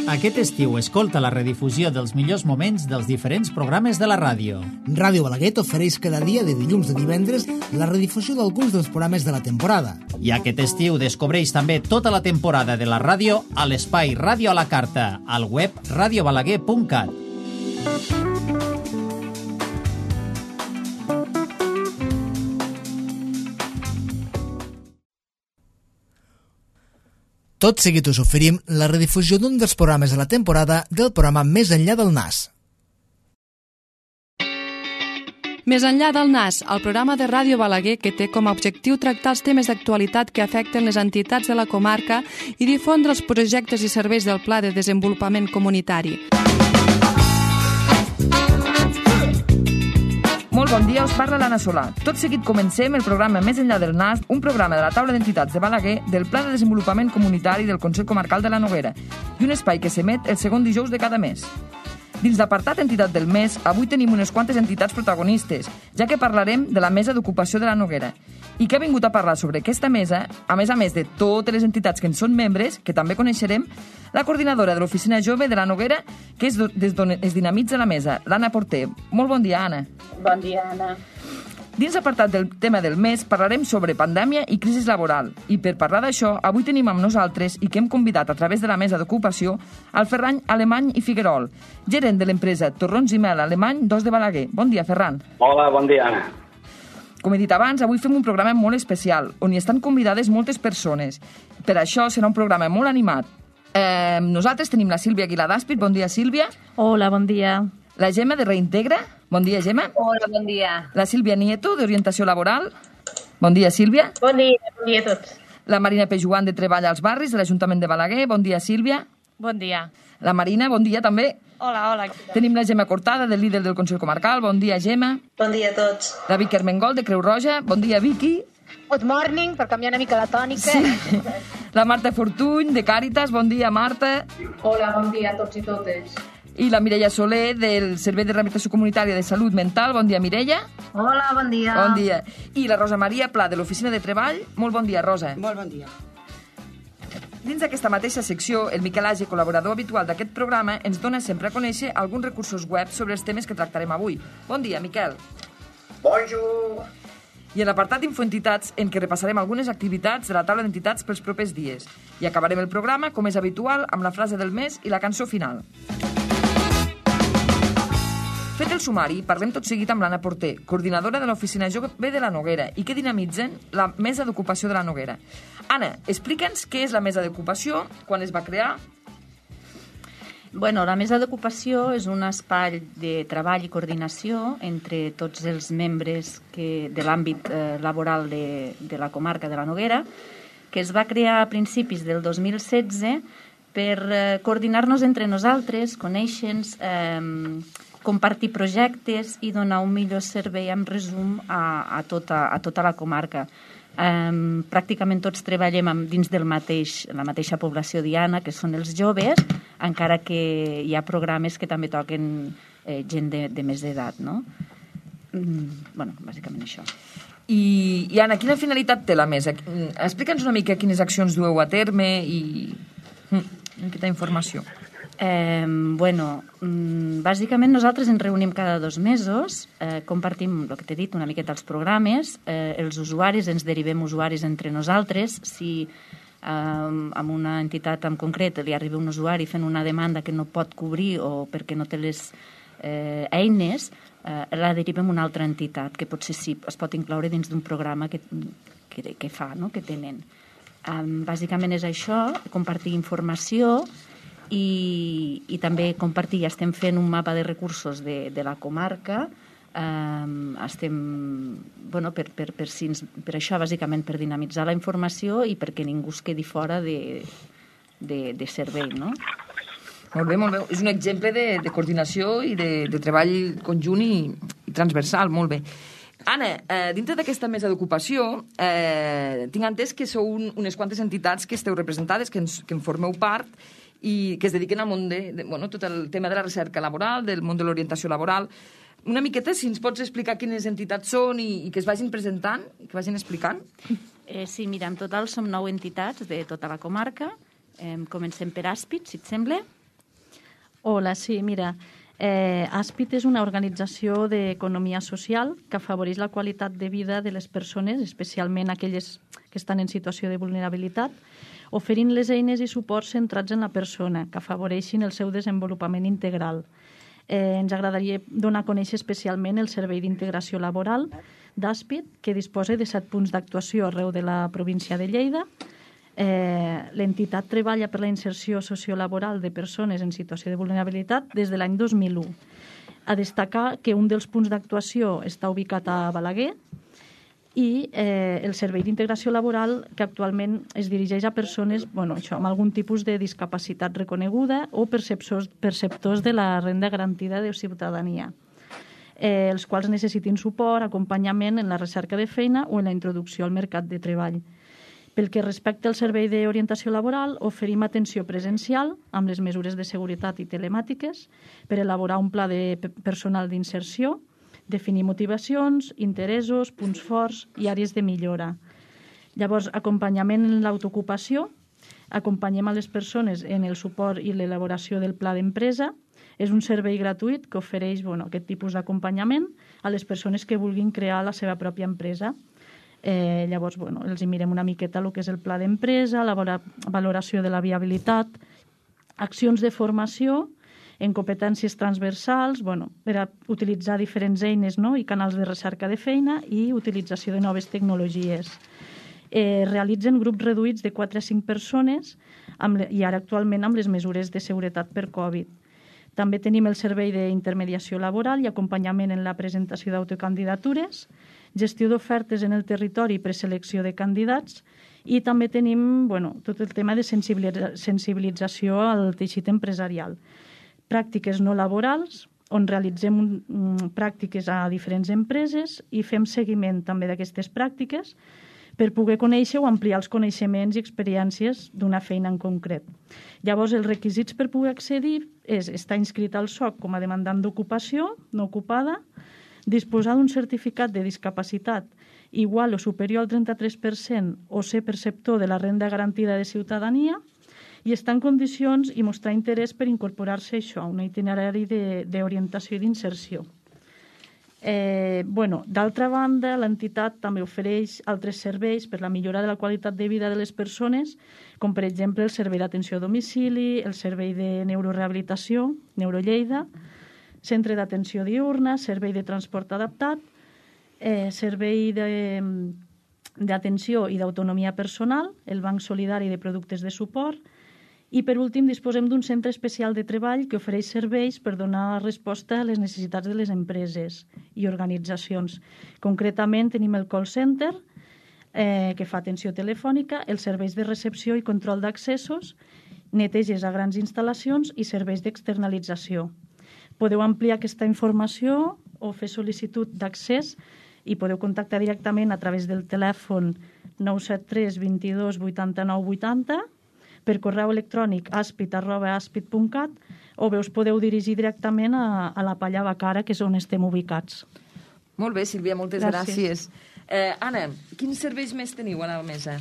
Aquest estiu escolta la redifusió dels millors moments dels diferents programes de la ràdio. Ràdio Balaguer t'ofereix cada dia de dilluns a divendres la redifusió d'alguns dels programes de la temporada. I aquest estiu descobreix també tota la temporada de la ràdio a l'espai Ràdio a la Carta, al web radiobalaguer.cat. Tot seguit us oferim la redifusió d'un dels programes de la temporada del programa Més enllà del nas. Més enllà del nas, el programa de Ràdio Balaguer que té com a objectiu tractar els temes d'actualitat que afecten les entitats de la comarca i difondre els projectes i serveis del Pla de Desenvolupament Comunitari. Molt bon dia, us parla l'Anna Solà. Tot seguit comencem el programa Més enllà del nas, un programa de la taula d'entitats de Balaguer, del Pla de Desenvolupament Comunitari del Consell Comarcal de la Noguera i un espai que s'emet el segon dijous de cada mes. Dins l'apartat Entitat del mes, avui tenim unes quantes entitats protagonistes, ja que parlarem de la Mesa d'Ocupació de la Noguera. I que ha vingut a parlar sobre aquesta mesa, a més de totes les entitats que en són membres, que també coneixerem, la coordinadora de l'Oficina Jove de la Noguera, que és des d'on es dinamitza la mesa, l'Anna Porter. Molt bon dia, Anna. Bon dia, Anna. Dins l'apartat del tema del mes parlarem sobre pandèmia i crisi laboral. I per parlar d'això, avui tenim amb nosaltres i que hem convidat a través de la mesa d'ocupació al Ferran Alemany i Figuerol, gerent de l'empresa Torrons i Mel Alemany 2 de Balaguer. Bon dia, Ferran. Hola, bon dia, Anna. Com he dit abans, avui fem un programa molt especial, on hi estan convidades moltes persones. Per això serà un programa molt animat. Nosaltres tenim la Sílvia Aguilar d'Àspid. Bon dia, Sílvia. Hola, bon dia. La Gemma de Reintegra. Bon dia, Gemma. Hola, bon dia. La Sílvia Nieto, d'Orientació Laboral. Bon dia, Sílvia. Bon dia a tots. La Marina Pejuan, de Treball als Barris, de l'Ajuntament de Balaguer. Bon dia, Sílvia. Bon dia. La Marina, bon dia també. Hola. Tenim la Gemma Cortada, del líder del Consell Comarcal. Bon dia, Gemma. Bon dia a tots. La Vicky Armengol, de Creu Roja. Bon dia, Vicky. Good morning, per canviar una mica la tònica. Sí. La Marta Fortuny, de Càritas. Bon dia, Marta. Hola, bon dia a tots i totes. I la Mireia Soler, del Servei de Rehabilitació Comunitària de Salut Mental. Bon dia, Mireia. Hola, bon dia. Bon dia. I la Rosa Maria Pla, de l'Oficina de Treball. Molt bon dia, Rosa. Molt bon dia. Dins d'aquesta mateixa secció, el Miquel Age, col·laborador habitual d'aquest programa, ens dona sempre a conèixer alguns recursos web sobre els temes que tractarem avui. Bon dia, Miquel. Bonjour. I en l'apartat Infoentitats, en què repassarem algunes activitats de la taula d'entitats pels propers dies. I acabarem el programa, com és habitual, amb la frase del mes i la cançó final. Fet el sumari, parlem tot seguit amb l'Anna Porter, coordinadora de l'Oficina Jove de la Noguera i que dinamitzen la Mesa d'Ocupació de la Noguera. Anna, explica'ns què és la Mesa d'Ocupació, quan es va crear. Bueno, la Mesa d'Ocupació és un espai de treball i coordinació entre tots els membres de l'àmbit laboral de la comarca de la Noguera, que es va crear a principis del 2016 per coordinar-nos entre nosaltres, conèixer-nos, compartir projectes i donar un millor servei en resum a tota la comarca. Pràcticament tots treballem dins la mateixa població diana, que són els joves, encara que hi ha programes que també toquen gent de més edat, no? Bueno, bàsicament això. I Anna, quina finalitat té la mesa? Explica'ns una mica quines accions dueu a terme i aquesta informació. Bueno, bàsicament nosaltres ens reunim cada 2 mesos, compartim el que t'he dit, una miqueta els programes, els usuaris, ens derivem usuaris entre nosaltres, si a una entitat en concret li arriba un usuari fent una demanda que no pot cobrir o perquè no té les eines, la derivem a una altra entitat, que potser sí es pot incloure dins d'un programa que fa, no?, que tenen. Bàsicament és això, compartir informació i també compartir, ja estem fent un mapa de recursos de la comarca, estem, bueno, per això, bàsicament, per dinamitzar la informació i perquè ningú es quedi fora de servei, no? Molt bé, molt bé. És un exemple de coordinació i de treball conjunt i transversal, molt bé. Anna, dintre d'aquesta mesa d'ocupació, tinc entès que sou unes quantes entitats que esteu representades, que en formeu part, i que es dediquen al món tot el tema de la recerca laboral, del món de l'orientació laboral. Una miqueta, si ens pots explicar quines entitats són i que es vagin presentant i que vagin explicant. Sí, mira, en total som 9 entitats de tota la comarca. Comencem per Àspid, si et sembla. Hola, sí, mira, Aspit és una organització d'economia social que afavoreix la qualitat de vida de les persones, especialment aquelles que estan en situació de vulnerabilitat, oferint les eines i suports centrats en la persona, que afavoreixin el seu desenvolupament integral. Ens agradaria donar a conèixer especialment el Servei d'Integració Laboral d'Aspit, que disposa de 7 punts d'actuació arreu de la província de Lleida. L'entitat treballa per la inserció sociolaboral de persones en situació de vulnerabilitat des de l'any 2001. A destacar que un dels punts d'actuació està ubicat a Balaguer i el Servei d'Integració Laboral, que actualment es dirigeix a persones amb algun tipus de discapacitat reconeguda o perceptors de la renda garantida de ciutadania, els quals necessitin suport, acompanyament en la recerca de feina o en la introducció al mercat de treball. Pel que respecta al servei d'orientació laboral, oferim atenció presencial amb les mesures de seguretat i telemàtiques per elaborar un pla de personal d'inserció, definir motivacions, interessos, punts forts i àrees de millora. Llavors, acompanyament en l'autoocupació, acompanyem a les persones en el suport i l'elaboració del pla d'empresa. És un servei gratuït que ofereix aquest tipus d'acompanyament a les persones que vulguin crear la seva pròpia empresa. Llavors, els hi mirem una miqueta el que és el pla d'empresa, la valoració de la viabilitat, accions de formació en competències transversals, per a utilitzar diferents eines i canals de recerca de feina i utilització de noves tecnologies. Realitzen grups reduïts de 4 a 5 persones i ara actualment amb les mesures de seguretat per Covid. També tenim el servei d'intermediació laboral i acompanyament en la presentació d'autocandidatures, gestió d'ofertes en el territori i preselecció de candidats i també tenim tot el tema de sensibilització al teixit empresarial. Pràctiques no laborals, on realitzem pràctiques a diferents empreses i fem seguiment també d'aquestes pràctiques per poder conèixer o ampliar els coneixements i experiències d'una feina en concret. Llavors, els requisits per poder accedir és estar inscrit al SOC com a demandant d'ocupació no ocupada, disposar d'un certificat de discapacitat igual o superior al 33% o ser perceptor de la renda garantida de ciutadania i estar en condicions i mostrar interès per incorporar-se a un itinerari d'orientació i d'inserció. D'altra banda, l'entitat també ofereix altres serveis per la millora de la qualitat de vida de les persones, com per exemple el servei d'atenció a domicili, el servei de neurorehabilitació, Neurolleida, centre d'atenció diurna, servei de transport adaptat, servei d'atenció i d'autonomia personal, el Banc Solidari de Productes de Suport i, per últim, disposem d'un centre especial de treball que ofereix serveis per donar resposta a les necessitats de les empreses i organitzacions. Concretament, tenim el call center, que fa atenció telefònica, els serveis de recepció i control d'accessos, neteges a grans instal·lacions i serveis d'externalització. Podeu ampliar aquesta informació o fer sol·licitud d'accés i podeu contactar directament a través del telèfon 973 22 89 80, per correu electrònic aspit@aspit.cat o bé us podeu dirigir directament a la Palla Bacara, que és on estem ubicats. Molt bé, Sílvia, moltes gràcies. Anna, quins serveis més teniu a la mesa?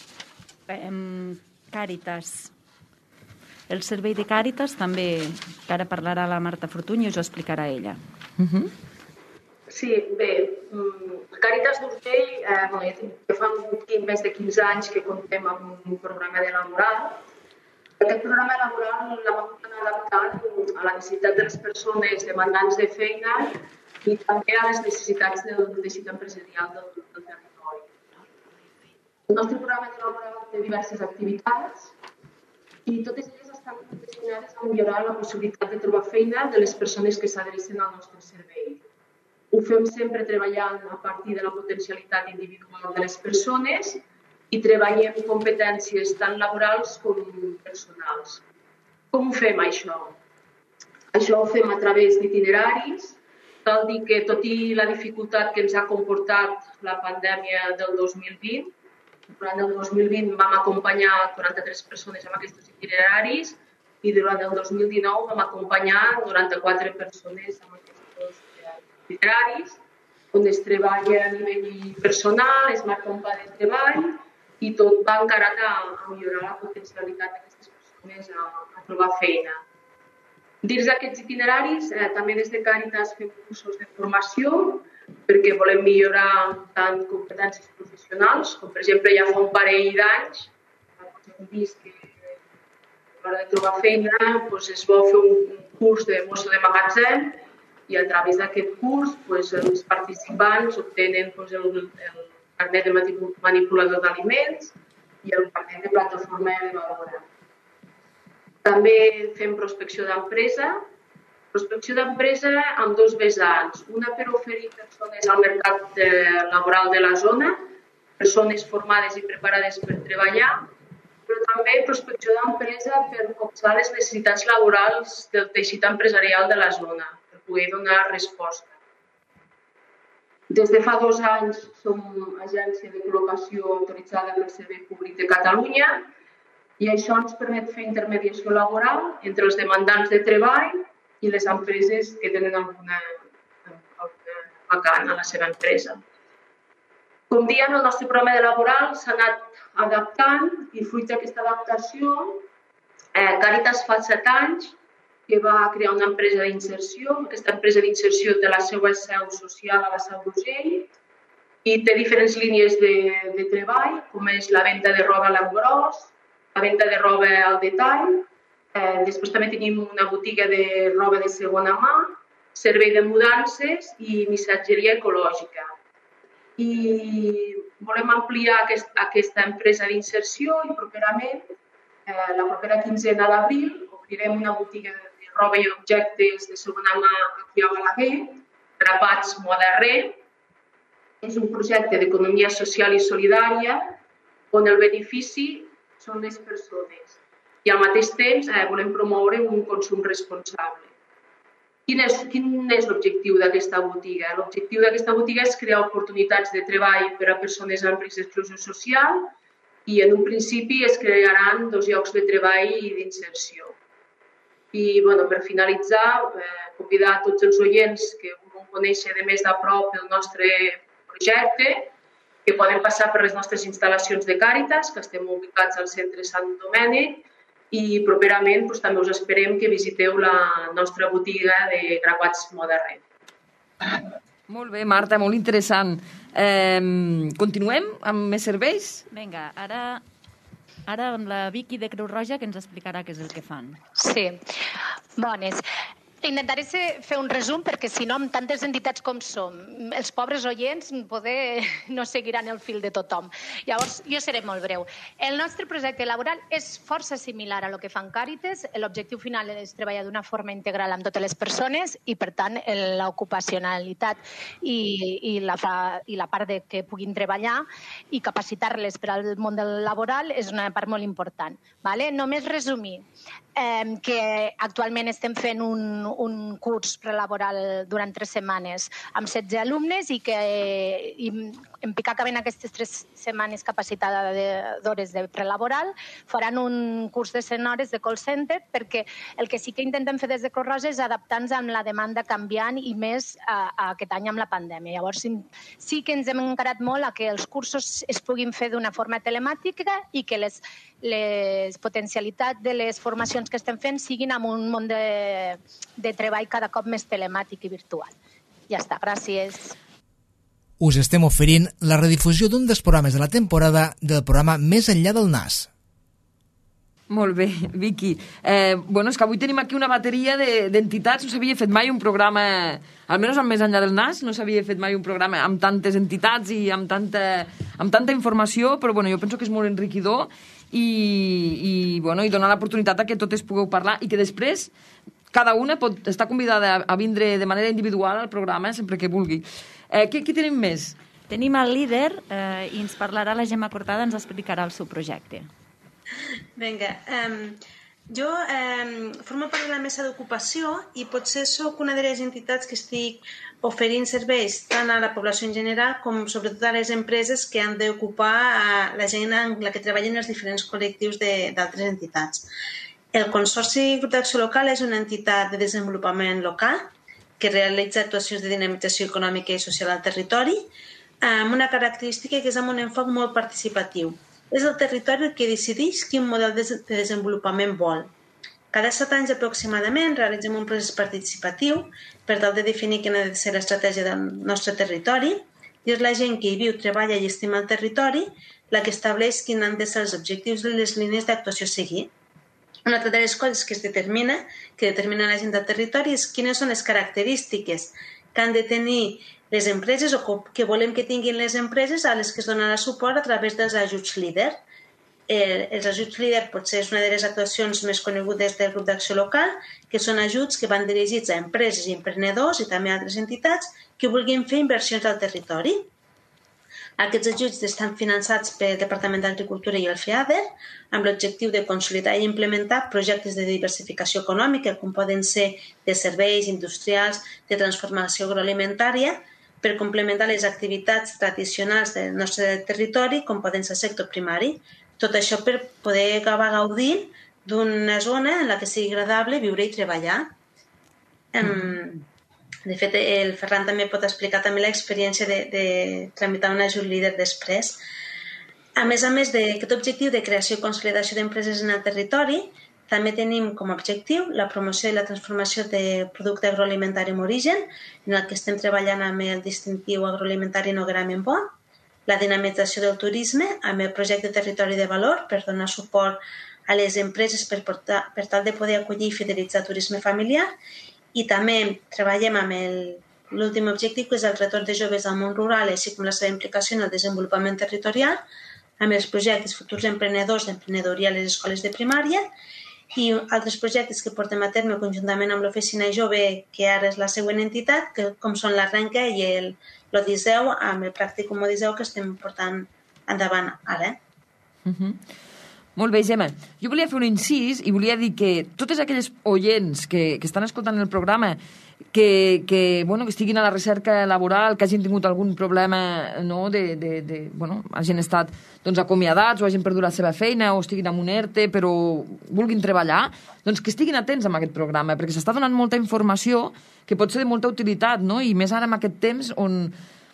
Càritas. El servei de Càritas també, que ara parlarà la Marta Fortuny i us ho explicarà ella. Sí, bé, Càritas d'Urgell, que fa més de 15 anys que comptem amb un programa de laboral. Aquest programa laboral l'hem adaptat a la necessitat de les persones demandants de feina i també a les necessitats del teixit empresarial del territori. El nostre programa de laboral té diverses activitats i totes elles estan destinades a millorar la possibilitat de trobar feina de les persones que s'adrecen al nostre servei. Ho fem sempre treballant a partir de la potencialitat individual de les persones i treballem competències tant laborals com personals. Com ho fem, això? Això ho fem a través d'itineraris. Cal dir que, tot i la dificultat que ens ha comportat la pandèmia del 2020, durant el 2020 vam acompanyar 43 persones amb aquests itineraris i durant el 2019 vam acompanyar 94 persones amb aquests itineraris, on es treballa a nivell personal, es marca un pla de treball i tot va encarat a millorar la potencialitat d'aquestes persones a trobar feina. Dins d'aquests itineraris, també des de Càritas fem cursos de formació perquè volem millorar tant competències professionals, com per exemple ja fa un parell d'anys hem vist que a l'hora de trobar feina es vol fer un curs de mosso de magatzem i a través d'aquest curs els participants obtenen el carnet de manipulador d'aliments i el carnet de plataforma elevadora. També fem prospecció d'empresa amb dos vessants. Una per oferir persones al mercat laboral de la zona, persones formades i preparades per treballar, però també prospecció d'empresa per copsar les necessitats laborals del teixit empresarial de la zona, per poder donar resposta. Des de fa 2 anys som agència de col·locació autoritzada pel Servei Públic de Catalunya i això ens permet fer intermediació laboral entre els demandants de treball i les empreses que tenen alguna vacant a la seva empresa. Com diem, el nostre programa laboral s'ha anat adaptant i fruit d'aquesta adaptació, Càritas fa 7 anys que va crear una empresa d'inserció. Aquesta empresa d'inserció té la seva seu social a la Seu d'Urgell i té diferents línies de treball, com és la venda de roba a l'engròs, la venda de roba al detall. Després també tenim una botiga de roba de segona mà, servei de mudances i missatgeria ecològica. I volem ampliar aquesta empresa d'inserció i properament, la propera quinzena d'abril, obrirem una botiga de roba i objectes de segona mà aquí a Balaguer, Grapats Moda Re. És un projecte d'economia social i solidària on el benefici són les persones i al mateix temps volem promoure un consum responsable. Quin és l'objectiu d'aquesta botiga? L'objectiu d'aquesta botiga és crear oportunitats de treball per a persones amb risc d'exclusió social i en un principi es crearan 2 llocs de treball i d'inserció. I per finalitzar, convidar a tots els oients que vulguin conèixer de més a prop el nostre projecte, que poden passar per les nostres instal·lacions de Càritas, que estem ubicats al centre Sant Domènec, i properament també us esperem que visiteu la nostra botiga de Grapats Moda Re. Molt bé, Marta, molt interessant. Continuem amb més serveis? Vinga, ara amb la Vicky de Creu Roja que ens explicarà què és el que fan. Sí, bones. Intentaré fer un resum perquè si no amb tantes entitats com som, els pobres oients no seguiran el fil de tothom. Llavors, jo seré molt breu. El nostre projecte laboral és força similar a lo que fan Càritas. L'objectiu final és treballar d'una forma integral amb totes les persones i, per tant, l'ocupacionalitat i la part de que puguin treballar i capacitar-les per al món laboral és una part molt important. Només resumir que actualment estem fent un curs prelaboral durant 3 setmanes amb 16 alumnes i que en picar acabant aquestes 3 setmanes capacitada d'hores de prelaboral faran un curs de 100 hores de call center perquè el que sí que intentem fer des de Creu Roja és adaptar-nos amb la demanda canviant i més aquest any amb la pandèmia. Llavors sí que ens hem encarat molt a que els cursos es puguin fer d'una forma telemàtica i que les potencialitats de les formacions que estem fent siguin en un món de treball cada cop més telemàtic i virtual. Ja està, gràcies. Us estem oferint la redifusió d'un dels programes de la temporada del programa Més enllà del nas. Molt bé, Vicky. És que avui tenim aquí una bateria d'entitats. No s'havia fet mai un programa, almenys amb Més enllà del nas, no s'havia fet mai un programa amb tantes entitats i amb tanta informació, però jo penso que és molt enriquidor i donar l'oportunitat a que totes pugueu parlar i que després cada una pot estar convidada a vindre de manera individual al programa sempre que vulgui. Què tenim més? Tenim el líder i ens parlarà la Gemma Cortada, ens explicarà el seu projecte. Vinga, jo formo part de la mesa d'ocupació i potser sóc una de les entitats que estic oferint serveis tant a la població en general com sobretot a les empreses que han d'ocupar la gent en la que treballen els diferents col·lectius d'altres entitats. El Consorci Grup d'Acció Local és una entitat de desenvolupament local que realitza actuacions de dinamització econòmica i social al territori amb una característica que és amb un enfoc molt participatiu. És el territori el que decideix quin model de desenvolupament vol. Cada 7 anys aproximadament realitzem un procés participatiu per tal de definir quina ha de ser l'estratègia del nostre territori i és la gent que hi viu, treballa i estima el territori la que estableix quins han de ser els objectius i les línies d'actuació a seguir. Una altra de les coses que determina la gent del territori és quines són les característiques que han de tenir les empreses o que volem que tinguin les empreses a les que es donarà suport a través dels ajuts líder. Els ajuts líder potser és una de les actuacions més conegudes del grup d'acció local, que són ajuts que van dirigits a empreses i emprenedors i també a altres entitats que vulguin fer inversions al territori. Aquests ajuts estan finançats pel Departament d'Agricultura i el FEADER amb l'objectiu de consolidar i implementar projectes de diversificació econòmica com poden ser de serveis industrials, de transformació agroalimentària, per complementar les activitats tradicionals del nostre territori com poden ser el sector primari. Tot això per poder acabar gaudint d'una zona en la que sigui agradable viure i treballar. De fet, el Ferran també pot explicar també l'experiència de tramitar un ajut líder després. A més d'aquest objectiu de creació i consolidació d'empreses en el territori, també tenim com a objectiu la promoció i la transformació de producte agroalimentari amb origen, en el que estem treballant amb el distintiu agroalimentari Nogueramen Bo, la dinamització del turisme amb el projecte Territori de Valor per donar suport a les empreses per tal de poder acollir i fidelitzar turisme familiar, i també treballem amb l'últim objectiu, que és el retorn de joves al món rural, així com la seva implicació en el desenvolupament territorial, amb els projectes Futurs Emprenedors d'Emprenedoria a les escoles de primària i altres projectes que portem a terme conjuntament amb l'Oficina Jove, que ara és la següent entitat, com són l'Arrenca i l'Odisseu, amb el Pràcticum Odisseu que estem portant endavant ara. Molt bé, Gemma. Jo volia fer un incís i volia dir que totes aquelles oients que estan escoltant el programa que estiguin a la recerca laboral, que hagin tingut algun problema, no, hagin estat acomiadats o hagin perdut la seva feina o estiguin amb un ERTE però vulguin treballar, doncs que estiguin atents amb aquest programa, perquè s'està donant molta informació que pot ser de molta utilitat, no? I més ara en aquest temps on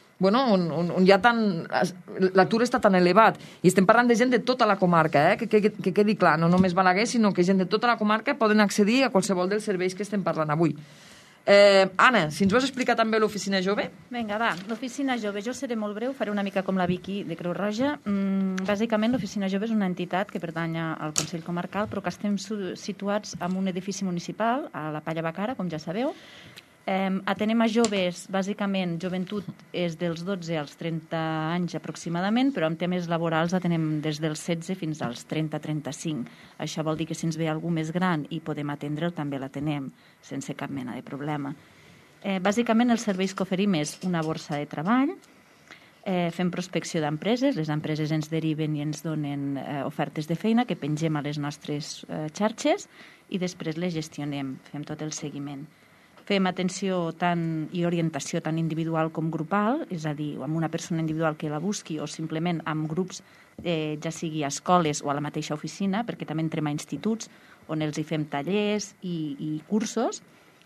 ja l'atur està tan elevat. I estem parlant de gent de tota la comarca, que quedi clar, no només Balaguer, sinó que gent de tota la comarca poden accedir a qualsevol dels serveis que estem parlant avui. Anna, si ens vols explicar també l'Oficina Jove? Vinga, va, l'Oficina Jove. Jo seré molt breu, faré una mica com la Vicky de Creu Roja. Bàsicament, l'Oficina Jove és una entitat que pertany al Consell Comarcal, però que estem situats en un edifici municipal, a la Palla Bacara, com ja sabeu. Atenem a joves, bàsicament, joventut és dels 12 als 30 anys aproximadament, però en temes laborals atenem des dels 16 fins als 30-35. Això vol dir que si ens ve algú més gran i podem atendre'l, també l'atenem, sense cap mena de problema. Bàsicament, els serveis que oferim és una borsa de treball, fem prospecció d'empreses, les empreses ens deriven i ens donen ofertes de feina que pengem a les nostres xarxes i després les gestionem, fem tot el seguiment. Fem atenció i orientació tant individual com grupal, és a dir, amb una persona individual que la busqui o simplement amb grups, ja sigui a escoles o a la mateixa oficina, perquè també entrem a instituts on els hi fem tallers i cursos.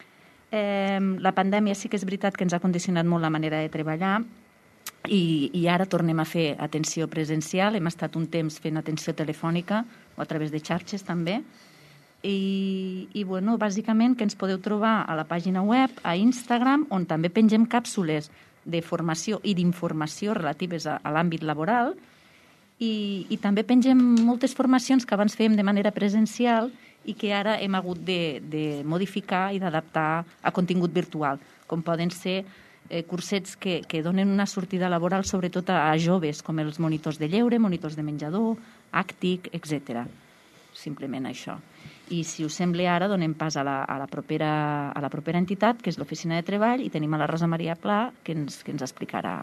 La pandèmia sí que és veritat que ens ha condicionat molt la manera de treballar i ara tornem a fer atenció presencial. Hem estat un temps fent atenció telefònica o a través de xarxes també. I bàsicament que ens podeu trobar a la pàgina web, a Instagram, on també pengem càpsules de formació i d'informació relatives a l'àmbit laboral i també pengem moltes formacions que abans fèiem de manera presencial i que ara hem hagut de modificar i d'adaptar a contingut virtual, com poden ser cursets que donen una sortida laboral sobretot a joves, com els monitors de lleure, monitors de menjador, àctic, etc. Simplement això. I si us sembla ara donem pas a la propera entitat, que és l'Oficina de Treball, i tenim a la Rosa Maria Pla, que ens explicarà.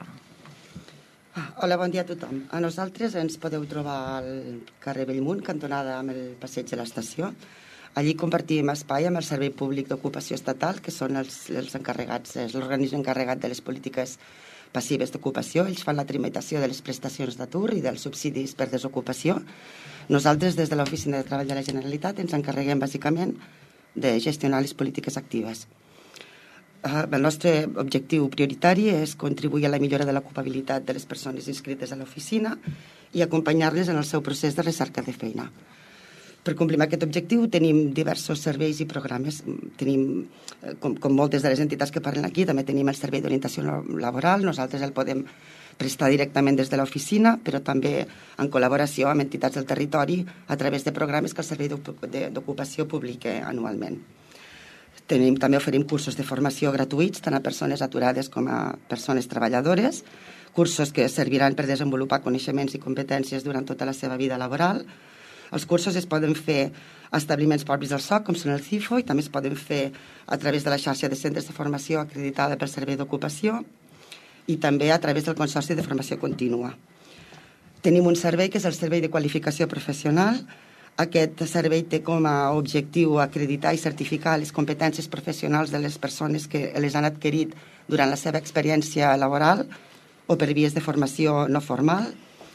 Hola, bon dia a tothom. A nosaltres ens podeu trobar al carrer Bellmunt, cantonada amb el passeig de l'estació. Allí compartim espai amb el Servei Públic d'Ocupació Estatal, que són els encarregats, és l'organisme encarregat de les polítiques passives d'ocupació. Ells fan la tramitació de les prestacions d'atur i dels subsidis per desocupació. Nosaltres, des de l'Oficina de Treball de la Generalitat, ens encarreguem bàsicament de gestionar les polítiques actives. El nostre objectiu prioritari és contribuir a la millora de l'ocupabilitat de les persones inscrites a l'oficina i acompanyar-les en el seu procés de recerca de feina. Per complir aquest objectiu tenim diversos serveis i programes. Tenim, com moltes de les entitats que parlen aquí, també tenim el servei d'orientació laboral. Nosaltres el podem prestar directament des de l'oficina, però també en col·laboració amb entitats del territori a través de programes que el Servei d'Ocupació publica anualment. També oferim cursos de formació gratuïts tant a persones aturades com a persones treballadores, cursos que serviran per desenvolupar coneixements i competències durant tota la seva vida laboral. Els cursos es poden fer a establiments propis del SOC, com són el CIFO, i també es poden fer a través de la xarxa de centres de formació acreditada pel Servei d'Ocupació i també a través del Consorci de Formació Contínua. Tenim un servei que és el Servei de Qualificació Professional. Aquest servei té com a objectiu acreditar i certificar les competències professionals de les persones que les han adquirit durant la seva experiència laboral o per vies de formació no formal.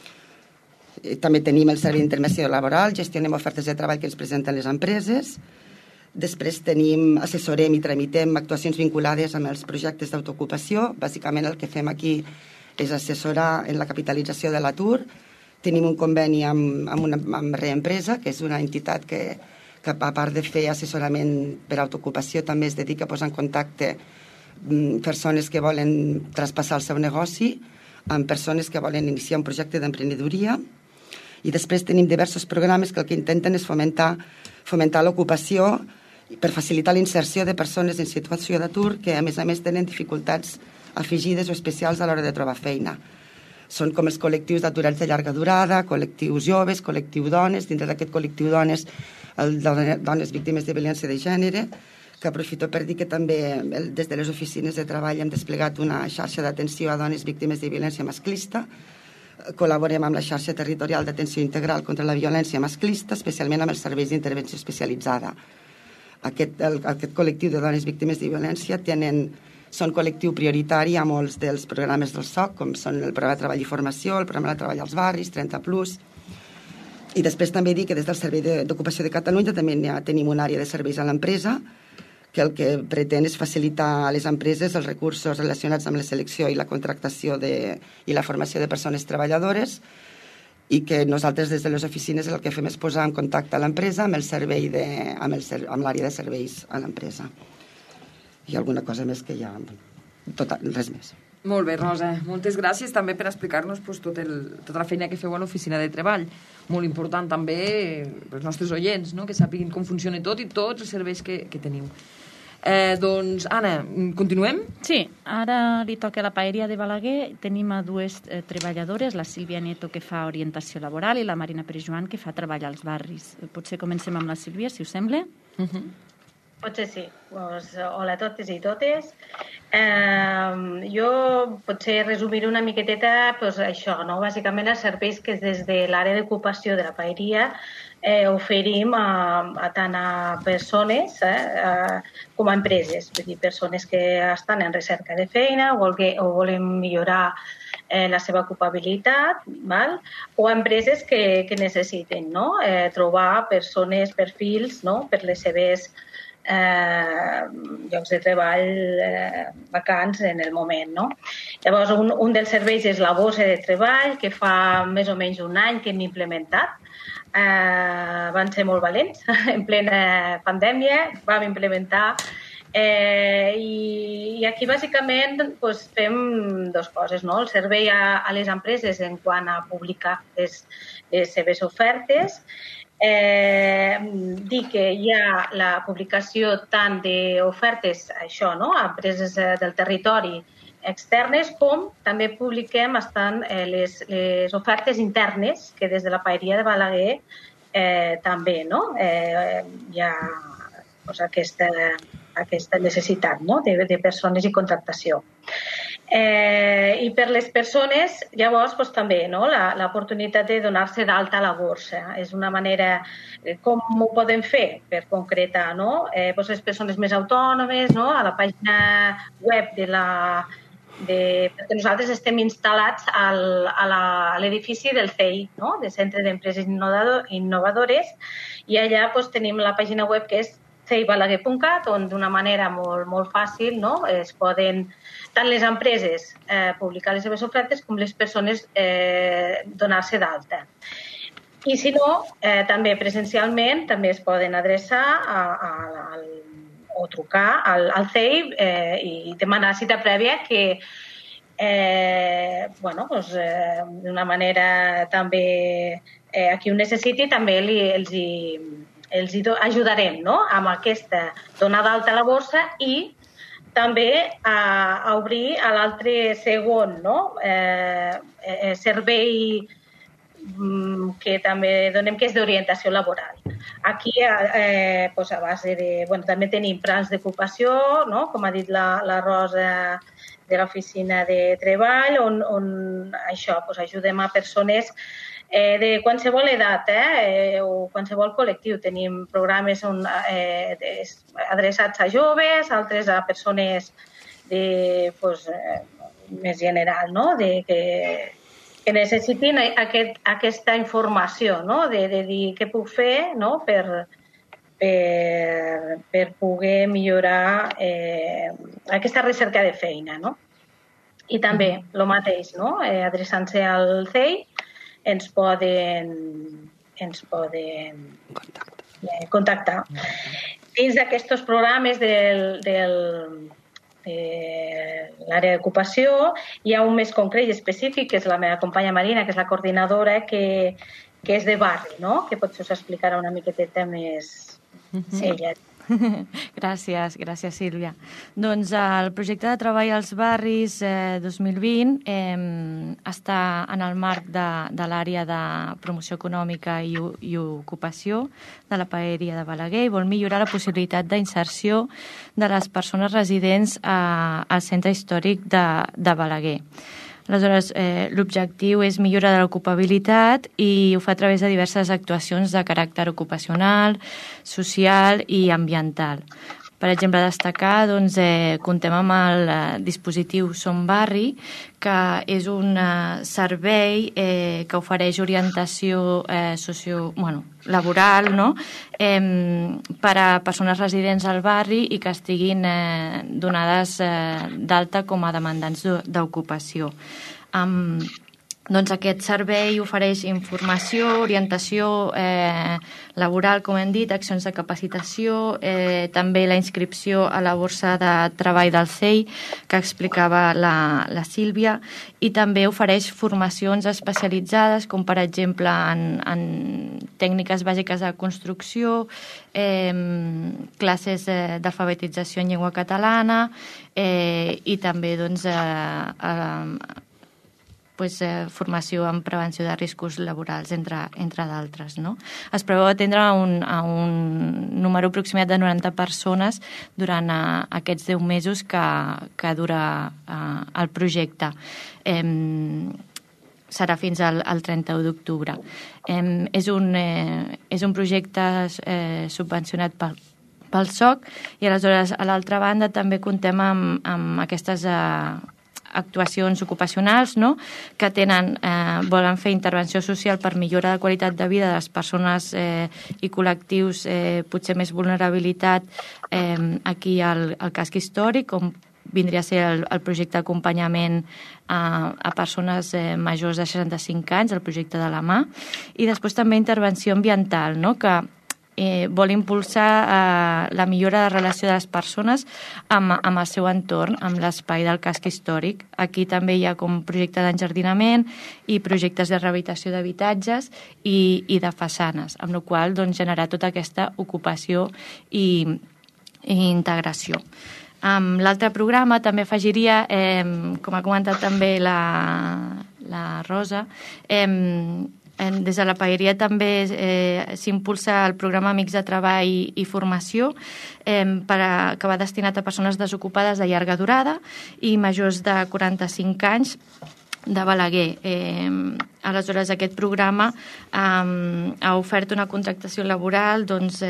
També tenim el servei d'intermediació laboral, gestionem ofertes de treball que ens presenten les empreses. Després assessorem i tramitem actuacions vinculades amb els projectes d'autoocupació. Bàsicament el que fem aquí és assessorar en la capitalització de l'atur. Tenim un conveni amb Reempresa, que és una entitat que a part de fer assessorament per autoocupació també es dedica a posar en contacte persones que volen traspassar el seu negoci amb persones que volen iniciar un projecte d'emprenedoria. I després tenim diversos programes que el que intenten és fomentar l'ocupació per facilitar la inserció de persones en situació d'atur que, a més, tenen dificultats afegides o especials a l'hora de trobar feina. Són com els col·lectius d'aturats de llarga durada, col·lectius joves, col·lectiu dones, dintre d'aquest col·lectiu dones, dones víctimes de violència de gènere, que aprofito per dir que també des de les oficines de treball hem desplegat una xarxa d'atenció a dones víctimes de violència masclista. Col·laborem amb la xarxa territorial d'atenció integral contra la violència masclista, especialment amb els serveis d'intervenció especialitzada. Aquest col·lectiu de dones víctimes de violència són col·lectiu prioritari a molts dels programes del SOC, com són el programa de treball i formació, el programa de treball als barris, 30+. I després també dir que des del Servei d'Ocupació de Catalunya també tenim una àrea de serveis a l'empresa, que el que pretén és facilitar a les empreses els recursos relacionats amb la selecció i la contractació i la formació de persones treballadores, i que nosaltres des de les oficines el que fem és posar en contacte a l'empresa amb l'àrea de serveis a l'empresa. I alguna cosa més que ja... res més. Molt bé, Rosa. Moltes gràcies també per explicar-nos tota la feina que feu a l'oficina de treball. Molt important també pels nostres oients, que sàpiguin com funciona tot i tots els serveis que teniu. Doncs, Anna, continuem? Sí, ara li toca a la paeria de Balaguer. Tenim a dues treballadores, la Sílvia Nieto, que fa orientació laboral, i la Marina Perejoan, que fa treball als barris. Potser comencem amb la Sílvia, si us sembla. Potser sí. Hola a totes i totes. Jo potser resumir una miqueteta això, bàsicament els serveis que des de l'àrea d'ocupació de la paeria oferim tant a persones com a empreses, vull dir, persones que estan en recerca de feina o volen millorar la seva ocupabilitat, o empreses que necessiten trobar persones, perfils per les seves llocs de treball vacants en el moment. Llavors, un dels serveis és la bossa de treball, que fa més o menys un any que hem implementat. Van ser molt valents. En plena pandèmia vam implementar i aquí bàsicament fem dues coses. El servei a les empreses en quant a publicar les seves ofertes, dir que hi ha la publicació tant d'ofertes a empreses del territori externes, com també publiquem les ofertes internes, que des de la paeria de Balaguer també hi ha aquesta necessitat de persones i contractació. I per les persones, llavors, també l'oportunitat de donar-se d'alta a la borsa. És una manera, com ho podem fer per concretar? Les persones més autònomes, a la pàgina web perquè nosaltres estem instal·lats a l'edifici del CEI, del Centre d'Empreses Innovadores, i allà tenim la pàgina web que és ceibalaguer.cat, on d'una manera molt fàcil es poden tant les empreses publicar les seves ofertes com les persones donar-se d'alta. I si no, també presencialment també es poden adreçar o trucar al CEI i demanar cita prèvia que d'una manera també a qui ho necessiti també els ajudarem, no?, amb aquesta donar d'alta a la borsa i també a obrir a l'altre segon, no?, servei que també donem, que és d'orientació laboral. Aquí, a base de... també tenim plans d'ocupació, no?, com ha dit la Rosa, de l'oficina de treball, on això, ajudem a persones de qualsevol edat o qualsevol col·lectiu. Tenim programes adreçats a joves, altres a persones més general, no?, que necessitin aquesta informació, no?, de dir què puc fer, no?, per poder millorar aquesta recerca de feina, no? I també el mateix, no?, adreçant-se al CEI ens poden contactar. Dins d'aquests programes de l'àrea d'ocupació hi ha un més concret i específic, que és la meva companya Marina, que és la coordinadora, que és de barri, no?, que potser us explicarà una miqueteta més ella. Gràcies, Sílvia. Doncs el projecte de treball als barris 2020 està en el marc de l'àrea de promoció econòmica i ocupació de la Paeria de Balaguer i vol millorar la possibilitat d'inserció de les persones residents al centre històric de Balaguer. Aleshores, l'objectiu és millora de l'ocupabilitat i ho fa a través de diverses actuacions de caràcter ocupacional, social i ambiental. Per exemple, destacar, comptem amb el dispositiu Som Barri, que és un servei que ofereix orientació laboral, no?, per a persones residents al barri i que estiguin donades d'alta com a demandants d'ocupació. Doncs aquest servei ofereix informació, orientació laboral, com hem dit, accions de capacitació, també la inscripció a la borsa de treball del CEI, que explicava la Sílvia, i també ofereix formacions especialitzades, com per exemple en tècniques bàsiques de construcció, classes d'alfabetització en llengua catalana i també formació en prevenció de riscos laborals, entre d'altres, no? Es preveu atendre a un número aproximat de 90 persones durant aquests 10 mesos que dura el projecte. Serà fins al 31 d'octubre. És un projecte subvencionat pel SOC i aleshores a l'altra banda també comptem amb aquestes actuacions ocupacionals, no?, que volen fer intervenció social per millora de qualitat de vida de les persones i col·lectius potser més vulnerabilitat aquí al casc històric, com vindria a ser el projecte d'acompanyament a persones majors de 65 anys, el projecte de la mà, i després també intervenció ambiental, no?, que vol impulsar la millora de relació de les persones amb el seu entorn, amb l'espai del casc històric. Aquí també hi ha com projecte d'enjardinament i projectes de rehabilitació d'habitatges i de façanes, amb la qual cosa generar tota aquesta ocupació i integració. L'altre programa també afegiria, com ha comentat també la Rosa, des de la Paeria també s'impulsa el programa Amics de Treball i Formació, que va destinat a persones desocupades de llarga durada i majors de 45 anys de Balaguer. Aleshores, aquest programa ha ofert una contractació laboral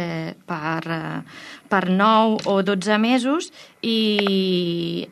per 9 o 12 mesos i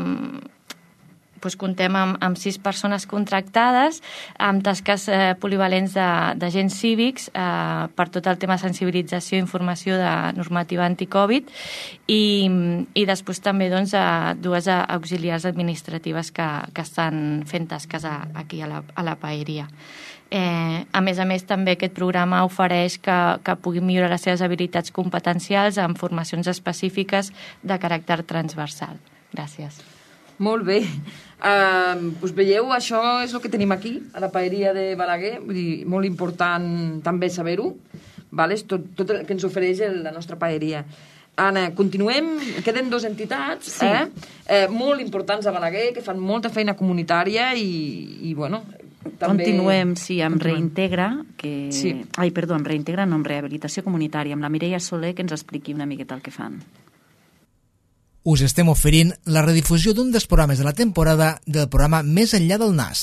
comptem amb 6 persones contractades amb tasques polivalents d'agents cívics per tot el tema de sensibilització i informació de normativa anticovid i després també dues auxiliars administratives que estan fent tasques aquí a la Paeria. A més, també aquest programa ofereix que puguin millorar les seves habilitats competencials amb formacions específiques de caràcter transversal. Gràcies. Molt bé. Us veieu, això és el que tenim aquí, a la paeria de Balaguer. Vull dir, molt important també saber-ho. És tot el que ens ofereix la nostra paeria. Anna, continuem. Queden 2 entitats molt importants a Balaguer, que fan molta feina comunitària i bueno... També... Continuem, amb Reintegra, Reintegra no, amb Rehabilitació Comunitària, amb la Mireia Soler, que ens expliqui una miqueta el que fan. Us estem oferint la redifusió d'un dels programes de la temporada del programa Més enllà del nas.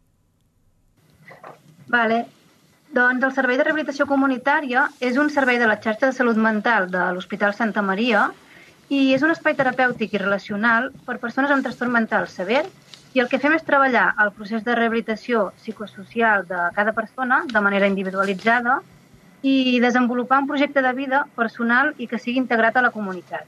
Doncs el Servei de Rehabilitació Comunitària és un servei de la xarxa de salut mental de l'Hospital Santa Maria i és un espai terapèutic i relacional per persones amb trastorn mental sever i el que fem és treballar el procés de rehabilitació psicosocial de cada persona de manera individualitzada i desenvolupar un projecte de vida personal i que sigui integrat a la comunitat.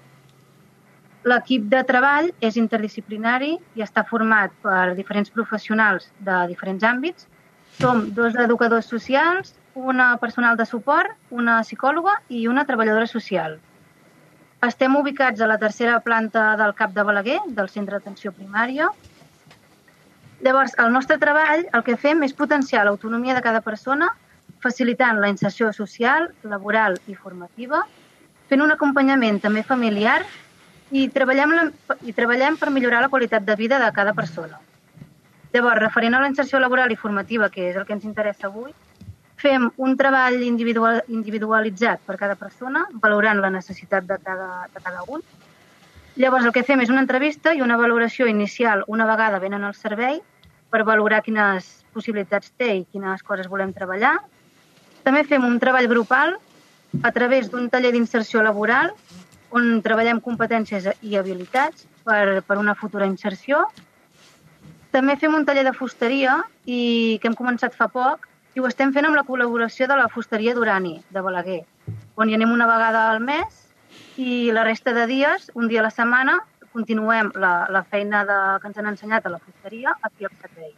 L'equip de treball és interdisciplinari i està format per diferents professionals de diferents àmbits. Som 2 educadors socials, una personal de suport, una psicòloga i una treballadora social. Estem ubicats a la 3a planta del CAP de Balaguer, del Centre d'Atenció Primària. Llavors, el nostre treball, el que fem és potenciar l'autonomia de cada persona, facilitant la inserció social, laboral i formativa, fent un acompanyament també familiar i treballem per millorar la qualitat de vida de cada persona. Llavors, referent a la inserció laboral i formativa, que és el que ens interessa avui, fem un treball individualitzat per cada persona, valorant la necessitat de cada un. Llavors, el que fem és una entrevista i una valoració inicial una vegada venen al servei per valorar quines possibilitats té i quines coses volem treballar. També fem un treball grupal a través d'un taller d'inserció laboral on treballem competències i habilitats per una futura inserció. També fem un taller de fusteria que hem començat fa poc i ho estem fent amb la col·laboració de la fusteria d'Urani, de Balaguer, on hi anem una vegada al mes i la resta de dies, un dia a la setmana, continuem la feina que ens han ensenyat a la fusteria aquí al servei.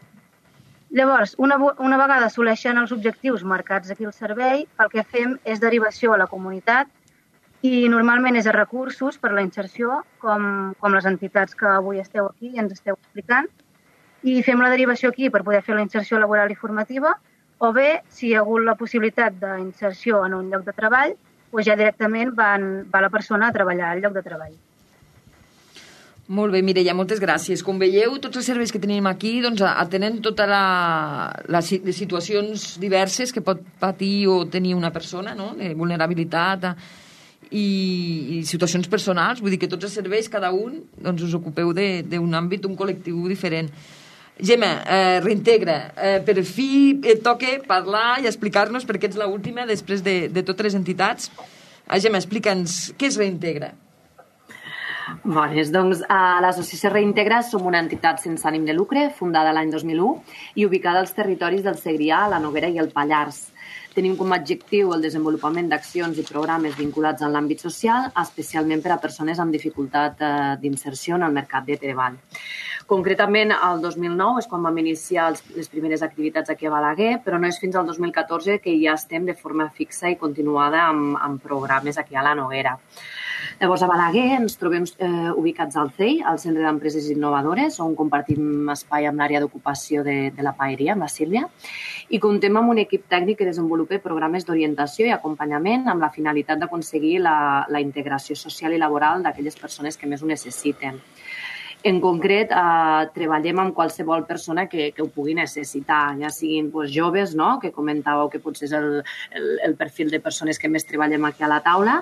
Llavors, una vegada assoleixen els objectius marcats aquí al servei, el que fem és derivació a la comunitat i normalment és a recursos per la inserció, com les entitats que avui esteu aquí i ens esteu explicant, i fem la derivació aquí per poder fer la inserció laboral i formativa, o bé, si hi ha hagut la possibilitat d'inserció en un lloc de treball, doncs ja directament va la persona a treballar al lloc de treball. Molt bé, Mireia, moltes gràcies. Com veieu, tots els serveis que tenim aquí atenen totes les situacions diverses que pot patir o tenir una persona, no? De vulnerabilitat i situacions personals. Vull dir que tots els serveis, cada un, us ocupeu d'un àmbit, d'un col·lectiu diferent. Gemma, Reintegra, per fi et toca parlar i explicar-nos, perquè ets l'última després de totes les entitats. Gemma, explica'ns què és Reintegra. Bones, doncs l'associació Reintegra som una entitat sense ànim de lucre, fundada l'any 2001 i ubicada als territoris del Segrià, la Noguera i el Pallars. Tenim com a objectiu el desenvolupament d'accions i programes vinculats en l'àmbit social, especialment per a persones amb dificultat d'inserció en el mercat de treball. Concretament, el 2009 és quan vam iniciar les primeres activitats aquí a Balaguer, però no és fins al 2014 que ja estem de forma fixa i continuada amb programes aquí a la Noguera. Llavors, a Balaguer ens trobem ubicats al CEI, al Centre d'Empreses Innovadores, on compartim espai amb l'àrea d'ocupació de la paeria, amb la Sílvia, i comptem amb un equip tècnic que desenvolupa programes d'orientació i acompanyament amb la finalitat d'aconseguir la integració social i laboral d'aquelles persones que més ho necessiten. En concret, treballem amb qualsevol persona que ho pugui necessitar, ja siguin joves, que comentàveu que potser és el perfil de persones que més treballem aquí a la taula,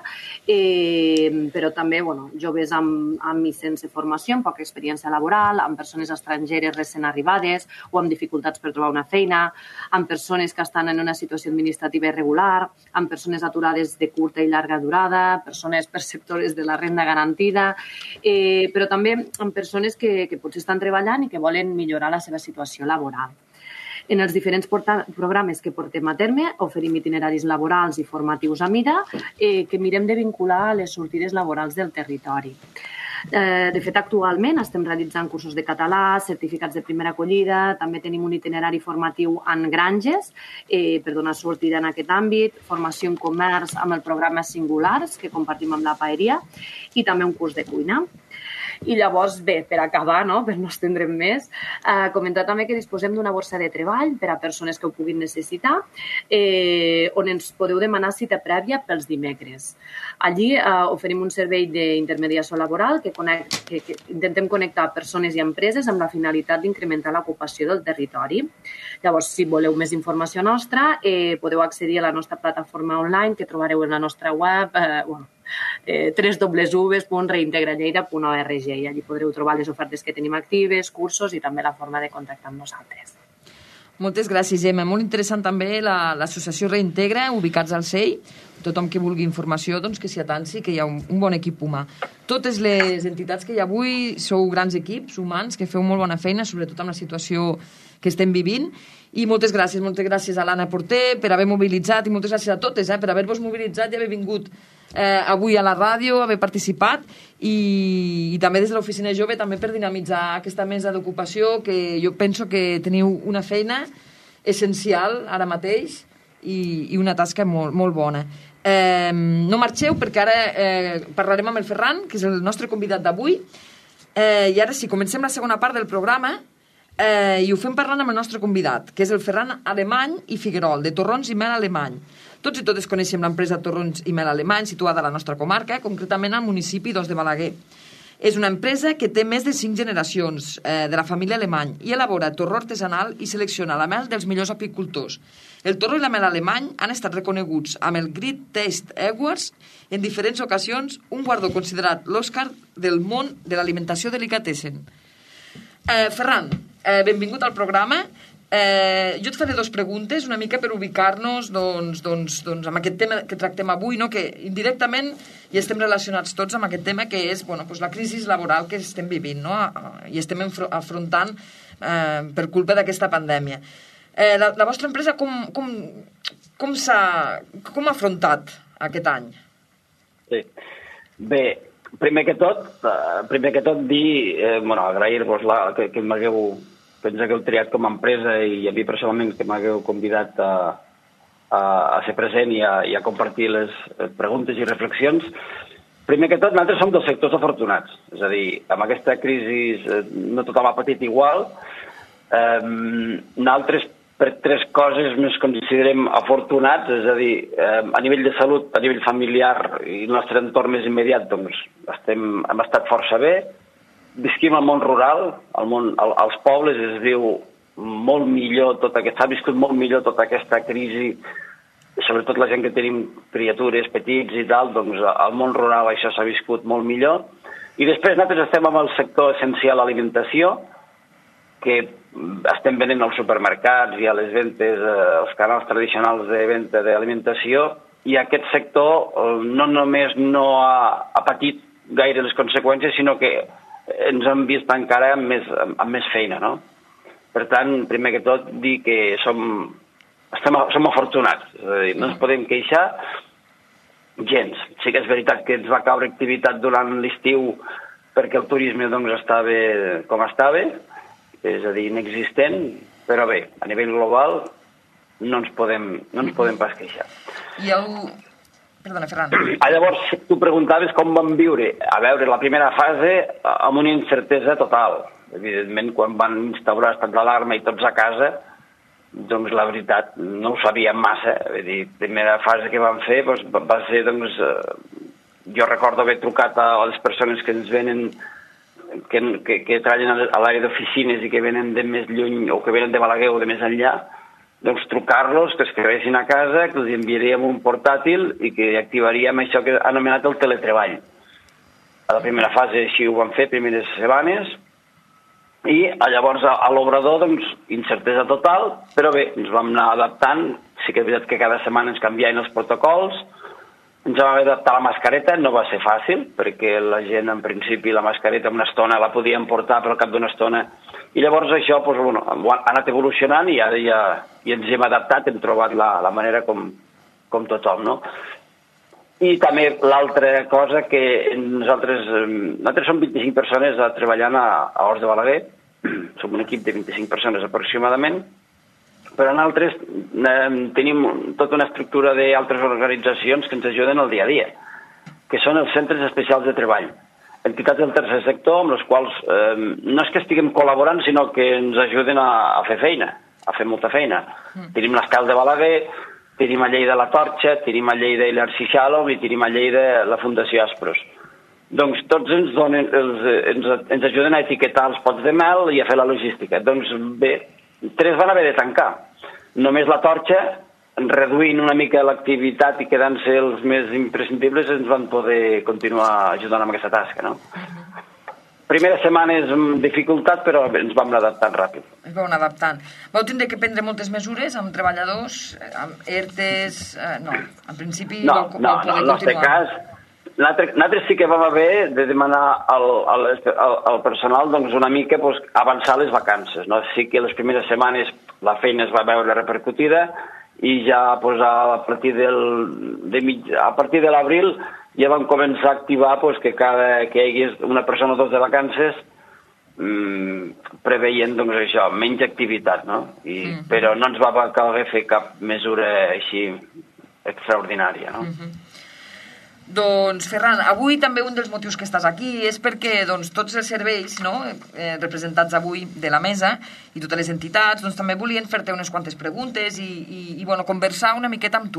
però també joves amb i sense formació, amb poca experiència laboral, amb persones estrangeres recent arribades o amb dificultats per trobar una feina, amb persones que estan en una situació administrativa irregular, amb persones aturades de curta i llarga durada, persones perceptores de la renda garantida, però també amb persones que potser estan treballant i que volen millorar la seva situació laboral. En els diferents programes que portem a terme oferim itineraris laborals i formatius a mida que mirem de vincular a les sortides laborals del territori. De fet, actualment estem realitzant cursos de català, certificats de primera acollida, també tenim un itinerari formatiu en granges per donar sortida en aquest àmbit, formació en comerç amb el programa Singulars, que compartim amb la paeria, i també un curs de cuina. I llavors, bé, per acabar, no? Per no estendre'm més, comentar també que disposem d'una borsa de treball per a persones que ho puguin necessitar, on ens podeu demanar cita prèvia pels dimecres. Allí oferim un servei d'intermediació laboral que intentem connectar persones i empreses amb la finalitat d'incrementar l'ocupació del territori. Llavors, si voleu més informació nostra, podeu accedir a la nostra plataforma online que trobareu en la nostra web, www.reintegralleida.org, i allí podreu trobar les ofertes que tenim actives, cursos i també la forma de contactar amb nosaltres. Moltes gràcies, Gemma. Molt interessant també l'associació Reintegra, ubicats al CEI. Tothom que vulgui informació, doncs que s'hi atanci, que hi ha un bon equip humà. Totes les entitats que hi ha avui sou grans equips humans que feu molt bona feina, sobretot amb la situació que estem vivint. I moltes gràcies a l'Anna Porter per haver mobilitzat, i moltes gràcies a totes per haver-vos mobilitzat i haver vingut avui a la ràdio, haver participat, i també des de l'Oficina Jove també per dinamitzar aquesta mesa d'ocupació, que jo penso que teniu una feina essencial ara mateix i una tasca molt, molt bona. No marxeu, perquè ara parlarem amb el Ferran, que és el nostre convidat d'avui, i ara sí, comencem la segona part del programa, i ho fem parlant amb el nostre convidat, que és el Ferran Alemany i Figuerol, de Torrons i Mel Alemany. Tots i totes coneixem l'empresa Torrons i Mel Alemany, situada a la nostra comarca, concretament al municipi d'Os de Balaguer. És una empresa que té més de 5 generacions de la família Alemany i elabora torró artesanal i selecciona la mel dels millors apicultors. El torró i la mel alemany han estat reconeguts amb el Great Taste Awards en diferents ocasions, un guardó considerat l'Oscar del món de l'alimentació delicatessen. Ferran, benvingut al programa. Jo et faré 2 preguntes, una mica per ubicar-nos amb aquest tema que tractem avui, que indirectament hi estem relacionats tots amb aquest tema, que és la crisi laboral que estem vivint i estem afrontant per culpa d'aquesta pandèmia. La vostra empresa com ha afrontat aquest any? Sí. Bé, primer que tot dir, agrair-vos que ens hagueu triat com a empresa i a mi personalment que m'hagueu convidat a ser present i a compartir les preguntes i reflexions. Primer que tot, nosaltres som dels sectors afortunats. És a dir, amb aquesta crisi no tothom ha patit igual. Nosaltres, per 3 coses, ens considerem afortunats, és a dir, a nivell de salut, a nivell familiar i el nostre entorn més immediat, doncs hem estat força bé. Visquim al món rural, als pobles es viu molt millor s'ha viscut molt millor tota aquesta crisi, sobretot la gent que tenim criatures petits i tal, doncs al món rural això s'ha viscut molt millor. I després nosaltres estem amb el sector essencial alimentació, que estem venent als supermercats i a les ventes, als canals tradicionals de venda d'alimentació, i aquest sector no només no ha patit gaire les conseqüències, sinó que ens hem vist encara amb més feina, no? Per tant, primer que tot, dir que som afortunats, és a dir, no ens podem queixar gens. Sí que és veritat que ens va caure activitat durant l'estiu perquè el turisme estava com estava, és a dir, inexistent, però bé, a nivell global no ens podem pas queixar. Perdona, Ferran. Llavors, tu preguntaves com vam viure. A veure, la primera fase amb una incertesa total. Evidentment, quan van instaurar l'estat d'alarma i tots a casa, doncs la veritat no ho sabíem massa. La primera fase que vam fer va ser, jo recordo haver trucat a les persones que ens venen, que treballen a l'àrea d'oficines i que venen de més lluny o que venen de Balaguer o de més enllà, doncs trucar-los, que es quedessin a casa, que els enviaríem un portàtil i que activaríem això que ha anomenat el teletreball. A la primera fase així ho vam fer, primeres setmanes, i llavors a l'obrador, doncs, incertesa total, però bé, ens vam anar adaptant. Sí que és veritat que cada setmana ens canviaven els protocols, ens vam haver d'adaptar a la mascareta, no va ser fàcil, perquè la gent, en principi, la mascareta una estona la podien portar, però al cap d'una estona... I llavors això ha anat evolucionant i ara ja ens hem adaptat, hem trobat la manera com tothom, no? I també l'altra cosa que nosaltres som 25 persones treballant a Horts de Balaguer, som un equip de 25 persones aproximadament, però nosaltres tenim tota una estructura d'altres organitzacions que ens ajuden al dia a dia, que són els centres especials de treball, entitats del tercer sector amb les quals no és que estiguem col·laborant, sinó que ens ajuden a fer feina, a fer molta feina. Tenim l'Escal de Balaguer, tenim a Lleida la Torxa, tenim a Lleida l'Arci Xalom i tenim a Lleida la Fundació Aspros. Doncs tots ens ajuden a etiquetar els pots de mel i a fer la logística. Doncs bé, 3 van haver de tancar. Només la Torxa, reduint una mica l'activitat i quedant-se els més imprescindibles, ens van poder continuar ajudant amb aquesta tasca, no? Primera setmana és dificultat, però ens vam adaptant ràpid. Es van adaptant. Vau tindre que prendre moltes mesures amb treballadors, amb ERTEs... No, en principi vau poder continuar. No, en el nostre cas, nosaltres sí que vam haver de demanar al personal una mica avançar les vacances. Sí que les primeres setmanes la feina es va veure repercutida i ja a partir de l'abril ja vam començar a activar que hi hagués una persona o 2 de vacances preveient això, menys activitat, no? Però no ens va calguer fer cap mesura així extraordinària, no? Doncs, Ferran, avui també un dels motius que estàs aquí és perquè tots els serveis representats avui de la mesa i totes les entitats també volien fer-te unes quantes preguntes i conversar una miqueta amb tu.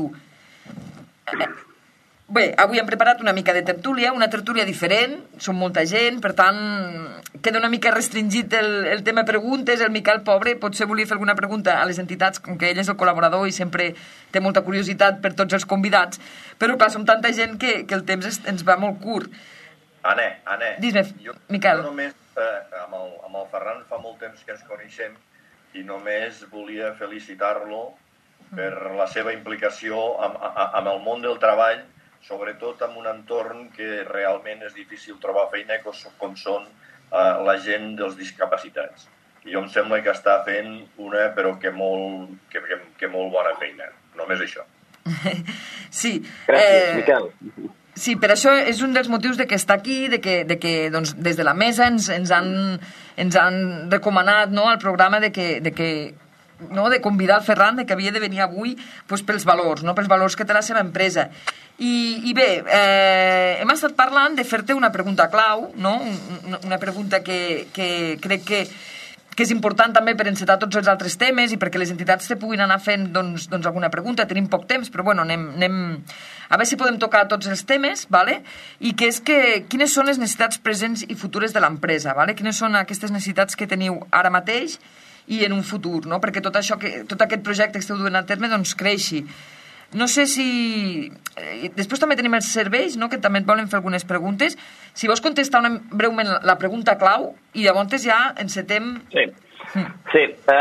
Bé, avui hem preparat una mica de tertúlia, una tertúlia diferent, som molta gent, per tant, queda una mica restringit el tema preguntes, el Miquel, pobre, potser volia fer alguna pregunta a les entitats, com que ell és el col·laborador i sempre té molta curiositat per tots els convidats, però clar, som tanta gent que el temps ens va molt curt. Anna, dis-me, Miquel. Jo només, amb el Ferran fa molt temps que ens coneixem i només volia felicitar-lo per la seva implicació amb el món del treball, sobretot en un entorn que realment és difícil trobar feina com són la gent dels discapacitats. I jo em sembla que està fent una, però que molt bona feina. Només això. Sí. Gràcies, Miquel. Sí, per això és un dels motius de que està aquí, de que des de la mesa ens han recomanat el programa de convidar el Ferran, que havia de venir avui pels valors que té la seva empresa. I bé, hem estat parlant de fer-te una pregunta clau, una pregunta que crec que és important també per encetar tots els altres temes i perquè les entitats te puguin anar fent alguna pregunta. Tenim poc temps, però bueno, anem a veure si podem tocar tots els temes, i que és quines són les necessitats presents i futures de l'empresa, quines són aquestes necessitats que teniu ara mateix i en un futur, perquè tot aquest projecte que esteu duent a terme creixi. No sé si... Després també tenim els serveis, que també et volen fer algunes preguntes. Si vols contestar breument la pregunta clau i llavors ja encetem... Sí.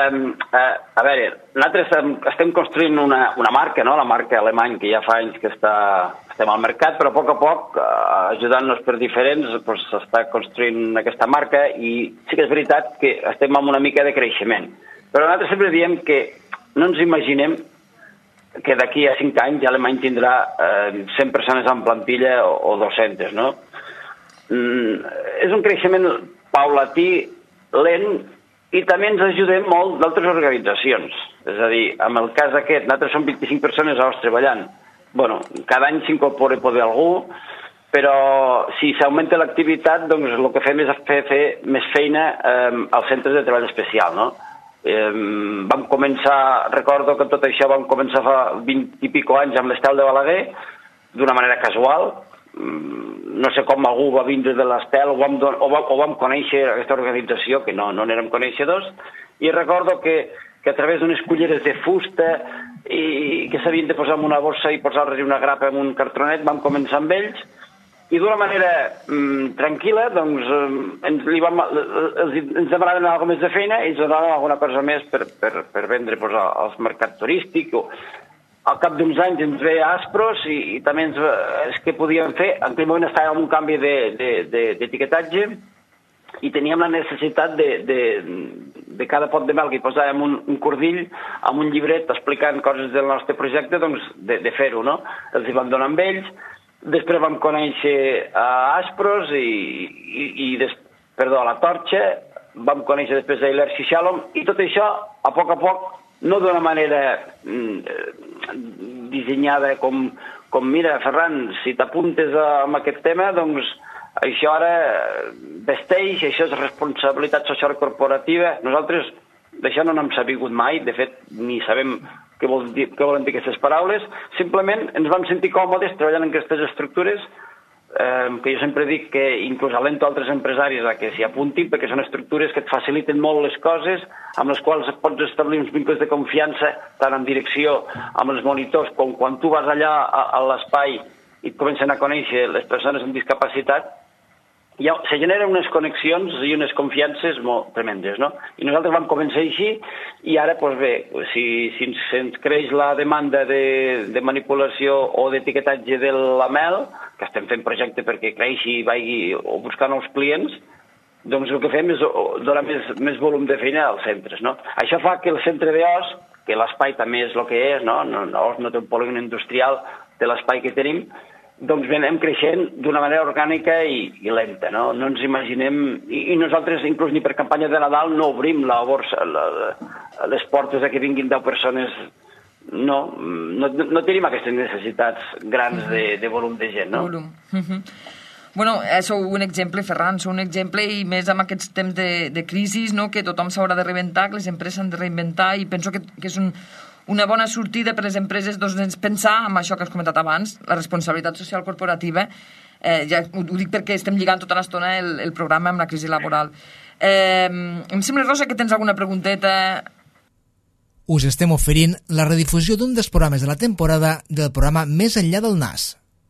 A veure, nosaltres estem construint una marca, la marca alemany, que ja fa anys que estem al mercat, però a poc, ajudant-nos per diferents, s'està construint aquesta marca i sí que és veritat que estem amb una mica de creixement. Però nosaltres sempre diem que no ens imaginem que d'aquí a 5 anys Alemany tindrà 100 persones en plantilla o 200, no? És un creixement paulatí, lent, i també ens ajudem molt d'altres organitzacions. És a dir, en el cas aquest, nosaltres som 25 persones a Horts treballant. Bueno, cada any s'incorpora poder algú, però si s'augmenta l'activitat, doncs el que fem és fer més feina als centres de treball especial, no? Vam començar, recordo que tot això vam començar fa 20 i pico anys amb l'Estel de Balaguer, d'una manera casual. No sé com algú va vindre de l'Estel o vam conèixer aquesta organització, que no n'érem coneixedors, i recordo que a través d'unes culleres de fusta i que s'havien de posar en una bossa i posar-hi una grapa en un cartronet, vam començar amb ells, i d'una manera tranquil·la, doncs ens demanaven alguna més de feina i ens donaven alguna cosa més per vendre als mercats turístics. Al cap d'uns anys ens ve Aspros i també és que podíem fer. En aquell moment estàvem en un canvi d'etiquetatge i teníem la necessitat de cada pot de mel que hi posàvem un cordill amb un llibret explicant coses del nostre projecte, doncs de fer-ho, no? Els hi vam donar amb ells Després vam conèixer a Aspros a la Torxa, vam conèixer després a Hilaire Xixàlom, i tot això, a poc, no d'una manera dissenyada com mira, Ferran, si t'apuntes amb aquest tema, doncs això ara vesteix, això és responsabilitat social corporativa. Nosaltres d'això no n'hem sabut mai, de fet, ni sabem què volen dir aquestes paraules. Simplement ens vam sentir còmodes treballant en aquestes estructures, que jo sempre dic que inclús alento altres empresaris a que s'hi apuntin, perquè són estructures que et faciliten molt les coses, amb les quals pots establir uns vincles de confiança, tant en direcció amb els monitors, com quan tu vas allà a l'espai i et comencen a conèixer les persones amb discapacitat, se generen unes connexions i unes confiances molt tremendes, no? I nosaltres vam començar així, i ara, doncs bé, si ens creix la demanda de manipulació o d'etiquetatge de la mel, que estem fent projecte perquè creixi i vagi o buscar nous clients, doncs el que fem és donar més volum de feina als centres, no? Això fa que el centre d'Os, que l'espai també és el que és, no? Os no té un polígon industrial, té l'espai que tenim, doncs anem creixent d'una manera orgànica i lenta, no? No ens imaginem, i nosaltres inclús ni per campanya de Nadal no obrim la borsa, les portes a que vinguin 10 persones, no tenim aquestes necessitats grans de volum de gent, no? Bueno, sou un exemple, Ferran, sou un exemple, i més amb aquests temps de crisi, no? Que tothom s'haurà de reinventar, que les empreses s'han de reinventar, i penso que és una bona sortida per a les empreses, doncs, pensar en això que has comentat abans, la responsabilitat social corporativa. Ja ho dic perquè estem lligant tota l'estona el programa amb la crisi laboral. Em sembla, Rosa, que tens alguna pregunteta. Us estem oferint la redifusió d'un dels programes de la temporada del programa Més enllà del nas.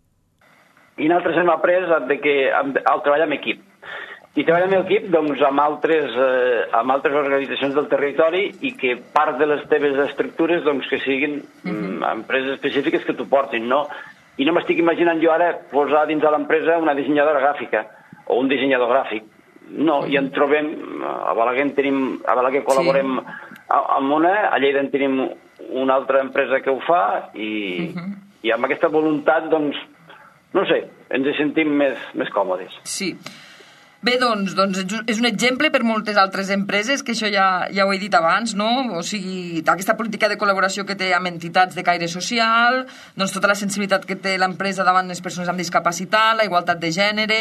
I nosaltres hem après el treball en equip. I treballar en equip doncs, amb altres organitzacions del territori, i que part de les teves estructures doncs, que siguin empreses específiques que t'ho portin, no? I no m'estic imaginant jo ara posar dins de l'empresa una dissenyadora gràfica o un dissenyador gràfic. No, i en trobem, a Balaguer col·laborem amb una, a Lleida en tenim una altra empresa que ho fa, i amb aquesta voluntat, doncs, no sé, ens sentim més còmodes. Sí. Bé, doncs és un exemple per moltes altres empreses, que això ja ho he dit abans, no? O sigui, aquesta política de col·laboració que té amb entitats de caire social, doncs tota la sensibilitat que té l'empresa davant les persones amb discapacitat, la igualtat de gènere,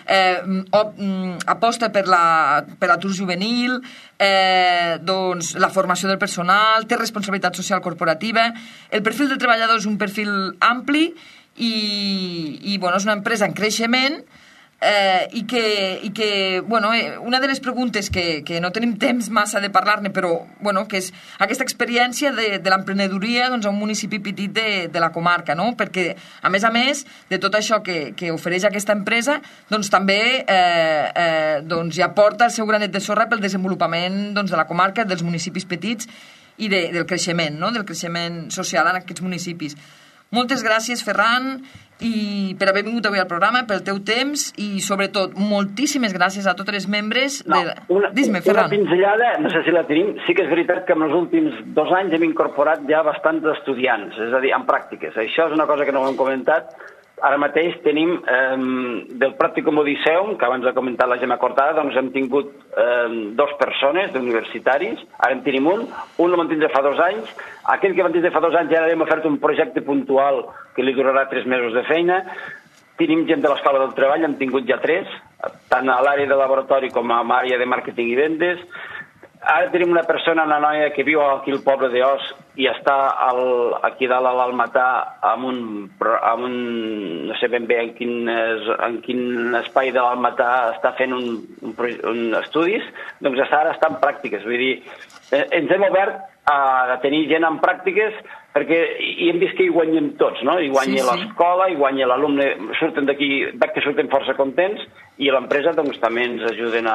aposta per l'atur juvenil, doncs la formació del personal, té responsabilitat social corporativa, el perfil del treballador és un perfil ampli, i bueno, és una empresa en creixement, i que bueno, una de les preguntes que no tenim temps massa de parlar-ne, però bueno, que és aquesta experiència de l'emprenedoria, doncs, a un municipi petit de la comarca, no? Perquè a més de tot això que ofereix aquesta empresa, doncs també doncs, hi aporta el seu granet de sorra pel desenvolupament, doncs, de la comarca, dels municipis petits, i del creixement, no? Del creixement social en aquests municipis. Moltes gràcies, Ferran, i per haver vingut avui al programa, pel teu temps, i sobretot moltíssimes gràcies a tots els membres. Dis-me, Ferran. Una pinzellada, no sé si la tenim, sí que és veritat que en els últims 2 anys hem incorporat ja bastants estudiants, és a dir, en pràctiques. Això és una cosa que no ho hem comentat. Ara mateix tenim del Pràcticum Odiseum, que abans ha comentat la Gemma Cortada, doncs hem tingut 2 persones d'universitaris, ara en tenim un el vam tindre fa 2 anys, aquell que vam tindre fa 2 anys ja hem ofert un projecte puntual que li durarà 3 mesos de feina. Tenim gent de l'Escola del Treball, hem tingut ja 3, tant a l'àrea de laboratori com a l'àrea de màrqueting i vendes. Ara tenim una persona, una noia que viu aquí al poble d'Os i està aquí dalt a l'Almatà amb un no sé ben bé en quin espai de l'Almatà està fent un estudis, doncs ara està en pràctiques. Vull dir, ens hem obert a tenir gent en pràctiques perquè hi hem vist que hi guanyem tots, no? Hi guanya l'escola, hi guanya l'alumne, surten d'aquí, veig que surten força contents, i l'empresa doncs també ens ajuden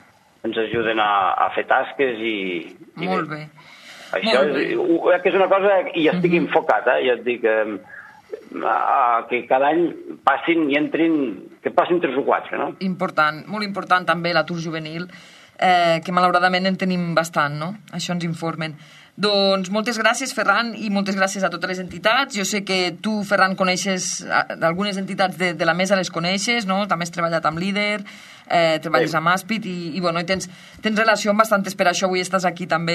a fer tasques i molt bé. Això és una cosa, i estic enfocat, ja et dic, que cada any passin i entrin, que passin 3 o 4, no? Important, molt important també l'atur juvenil, que malauradament en tenim bastant, no? Això ens informen. Doncs moltes gràcies, Ferran, i moltes gràcies a totes les entitats. Jo sé que tu, Ferran, coneixes algunes entitats de la mesa, les coneixes, no? També has treballat amb Líder, treballes amb Aspit i bueno, tens relació amb bastantes, per això avui estàs aquí també.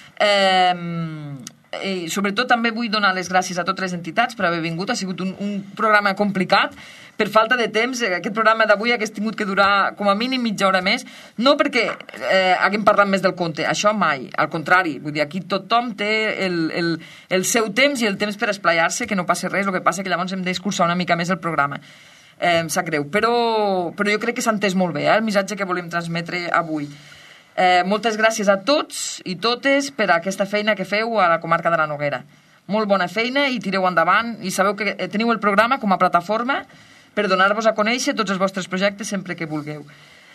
I sobretot també vull donar les gràcies a totes les entitats per haver vingut. Ha sigut un programa complicat per falta de temps. Aquest programa d'avui hagués tingut que durar com a mínim mitja hora més, no perquè haguem parlat més del compte, això mai, al contrari, vull dir, aquí tothom té el seu temps i el temps per esplaiar-se, que no passa res, el que passa que llavors hem d'escurçar una mica més el programa. Em sap greu, però jo crec que s'ha entès molt bé el missatge que volem transmetre avui. Moltes gràcies a tots i totes per aquesta feina que feu a la comarca de la Noguera. Molt bona feina i tireu endavant, i sabeu que teniu el programa com a plataforma per donar-vos a conèixer tots els vostres projectes sempre que vulgueu.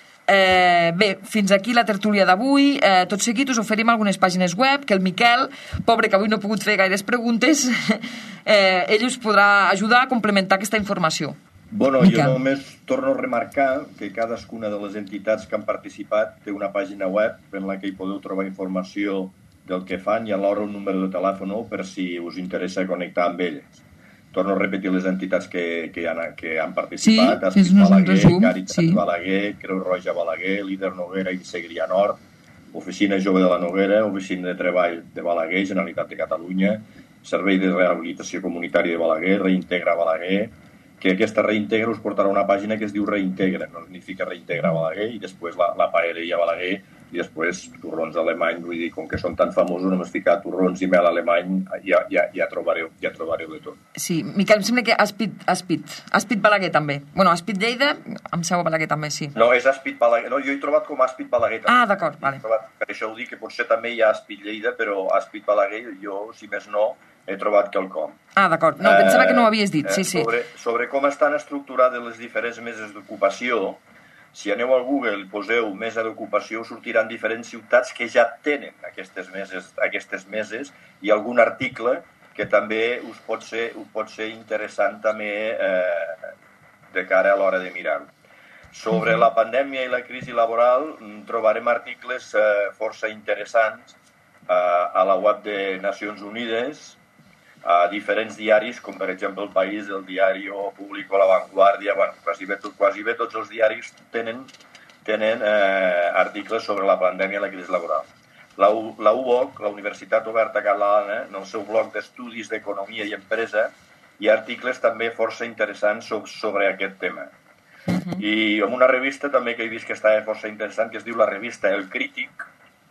Bé, fins aquí la tertúlia d'avui. Tot seguit us oferim algunes pàgines web que el Miquel, pobre que avui no ha pogut fer gaires preguntes, ell us podrà ajudar a complementar aquesta informació. Bueno, Miquel. Jo només torno a remarcar que cadascuna de les entitats que han participat té una pàgina web en la que hi podeu trobar informació del que fan i alhora un número de telèfon per si us interessa connectar amb elles. Torno a repetir les entitats que han participat. Sí, és un resum. Càritas Balaguer, Creu Roja Balaguer, Líder Noguera i Segrià Nord, Oficina Jove de la Noguera, Oficina de Treball de Balaguer, Generalitat de Catalunya, Servei de Rehabilitació Comunitària de Balaguer, Reintegra Balaguer, que aquesta Reintegra us portarà a una pàgina que es diu Reintegra, no significa Reintegra Balaguer, i després la paereria Balaguer, i després torrons alemany, vull dir, com que són tan famosos, només ficar torrons i mel alemany, ja trobareu de tot. Sí, Miquel, em sembla que Aspit Balaguer també. Bueno, Aspit Lleida, amb seu a Balaguer també, sí. No, és Aspit Balaguer, no, jo he trobat com Aspit Balaguer també. Ah, d'acord, vale. Per això ho dic, que potser també hi ha Aspit Lleida, però Aspit Balaguer, jo, si més no, he trobat quelcom. Ah, d'acord, no, pensava que no ho havies dit, sí. Sobre com estan estructurades les diferents meses d'ocupació, si aneu al Google i poseu mesa d'ocupació, sortiran diferents ciutats que ja tenen aquestes meses i algun article que també us pot ser interessant també de cara a l'hora de mirar-ho. Sobre la pandèmia i la crisi laboral trobarem articles força interessants a la web de Nacions Unides, a diferents diaris, com per exemple El País, El Diario Público, La Vanguardia, bueno, quasi bé tots els diaris tenen articles sobre la pandèmia i la crisi laboral. La UOC, la Universitat Oberta Catalana, en el seu blog d'estudis d'economia i empresa, hi ha articles també força interessants sobre aquest tema. I en una revista també que he vist que està força interessant, que es diu la revista El Crític,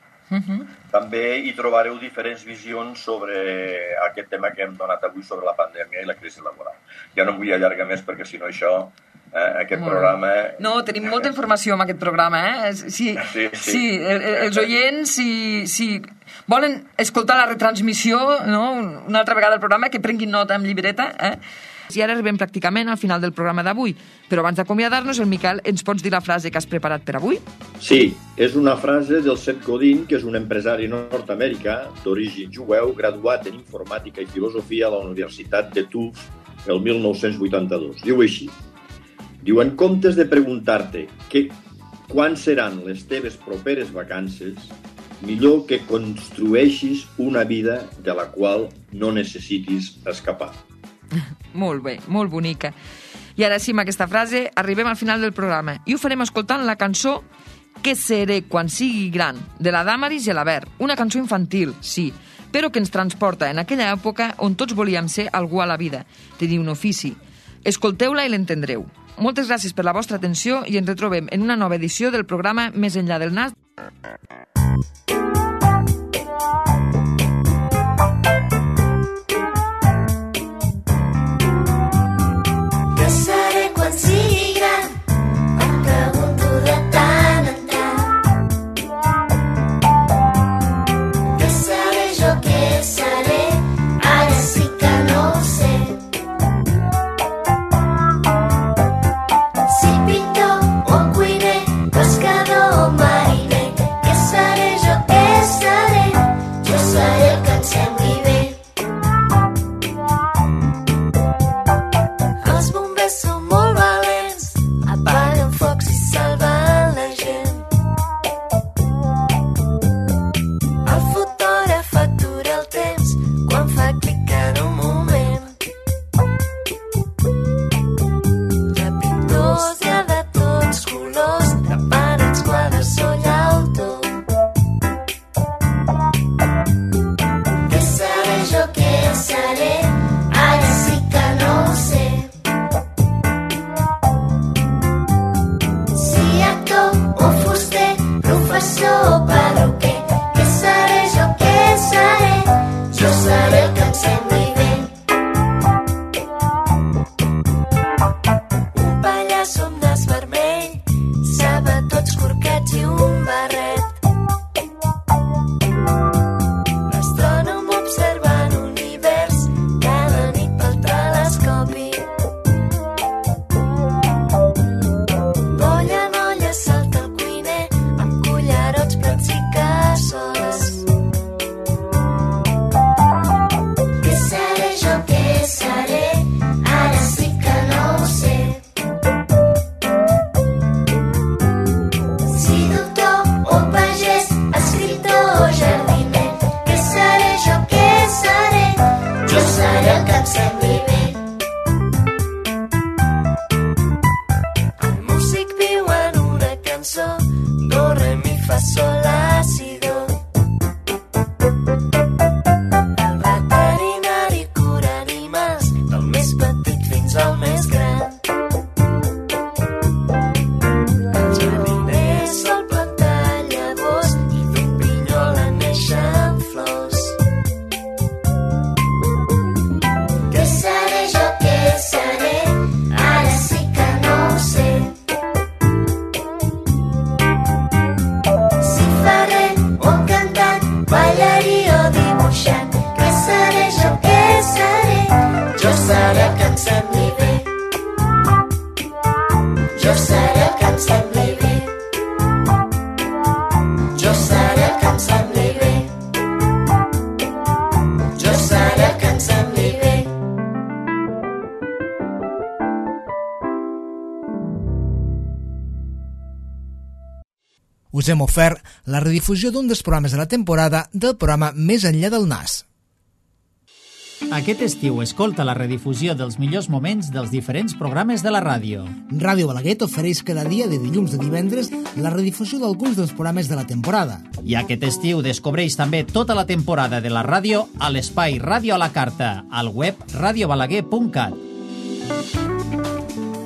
també hi trobareu diferents visions sobre aquest tema que hem donat avui sobre la pandèmia i la crisi laboral. Ja no em vull allargar més perquè si no això, aquest programa... No, tenim molta informació en aquest programa, Sí, els oients, si volen escoltar la retransmissió, no? Una altra vegada el programa, que prenguin nota amb llibreta, I ara arribem pràcticament al final del programa d'avui. Però abans d'acomiadar-nos, el Miquel, ens pots dir la frase que has preparat per avui? Sí, és una frase del Seth Godin, que és un empresari nord-americà d'origen jueu, graduat en informàtica i filosofia a la Universitat de Tufts el 1982. Diu així. Diu, en comptes de preguntar-te quan seran les teves properes vacances, millor que construeixis una vida de la qual no necessitis escapar. Molt bé, molt bonica. I ara sí, amb aquesta frase arribem al final del programa i ho farem escoltant la cançó Què seré quan sigui gran, de la Damaris i l'Avert. Una cançó infantil, sí, però que ens transporta en aquella època on tots volíem ser algú a la vida, tenir un ofici. Escolteu-la i l'entendreu. Moltes gràcies per la vostra atenció i ens retrobem en una nova edició del programa Més enllà del nas. Què seré quan sigui gran? Em pregunto de tant en tant. Què seré jo, què seré? Ara sí que no ho sé. Si pintor o cuiner, pescador o mariner, què seré jo, què seré? professor perruquer. Què seré jo, què seré? Jo seré el que em sembli bé. Un pallasso amb nas vermell, sabatots corquets i un barret. L'astrònom observant univers cada nit pel telescopi. D'olla en olla salta el cuiner amb cullerots, plats i cassoles. Què seré jo, què seré? Ara sí que no ho sé. Si doctor o pagès, escriptor o jardiner. Què seré jo, què seré? Jo seré el que em sembli bé. El músic viu en una cançó, do, re, mi, fa, sol, la, si, do. El veterinari cura animals, del més petit fins al més gran. El jardiner sol plantar llavors i d'un pinyol en neixen flors. Què seré jo, què seré? Ara sí que no ho sé. Si ferrer o cantant, ballarí o dibuixant. Què seré jo, què seré? Jo seré el que em sembli bé. Jo seré el que em sembli bé. Jo seré el que em sembli bé. Jo seré el que em sembli bé. Us hem ofert la redifusió d'un dels programes de la temporada del programa Més enllà del nas. Aquest estiu escolta la redifusió dels millors moments dels diferents programes de la ràdio. Ràdio Balaguer t'ofereix cada dia de dilluns a divendres la redifusió d'alguns dels programes de la temporada. I aquest estiu descobreix també tota la temporada de la ràdio a l'espai Ràdio a la Carta, al web radiobalaguer.cat.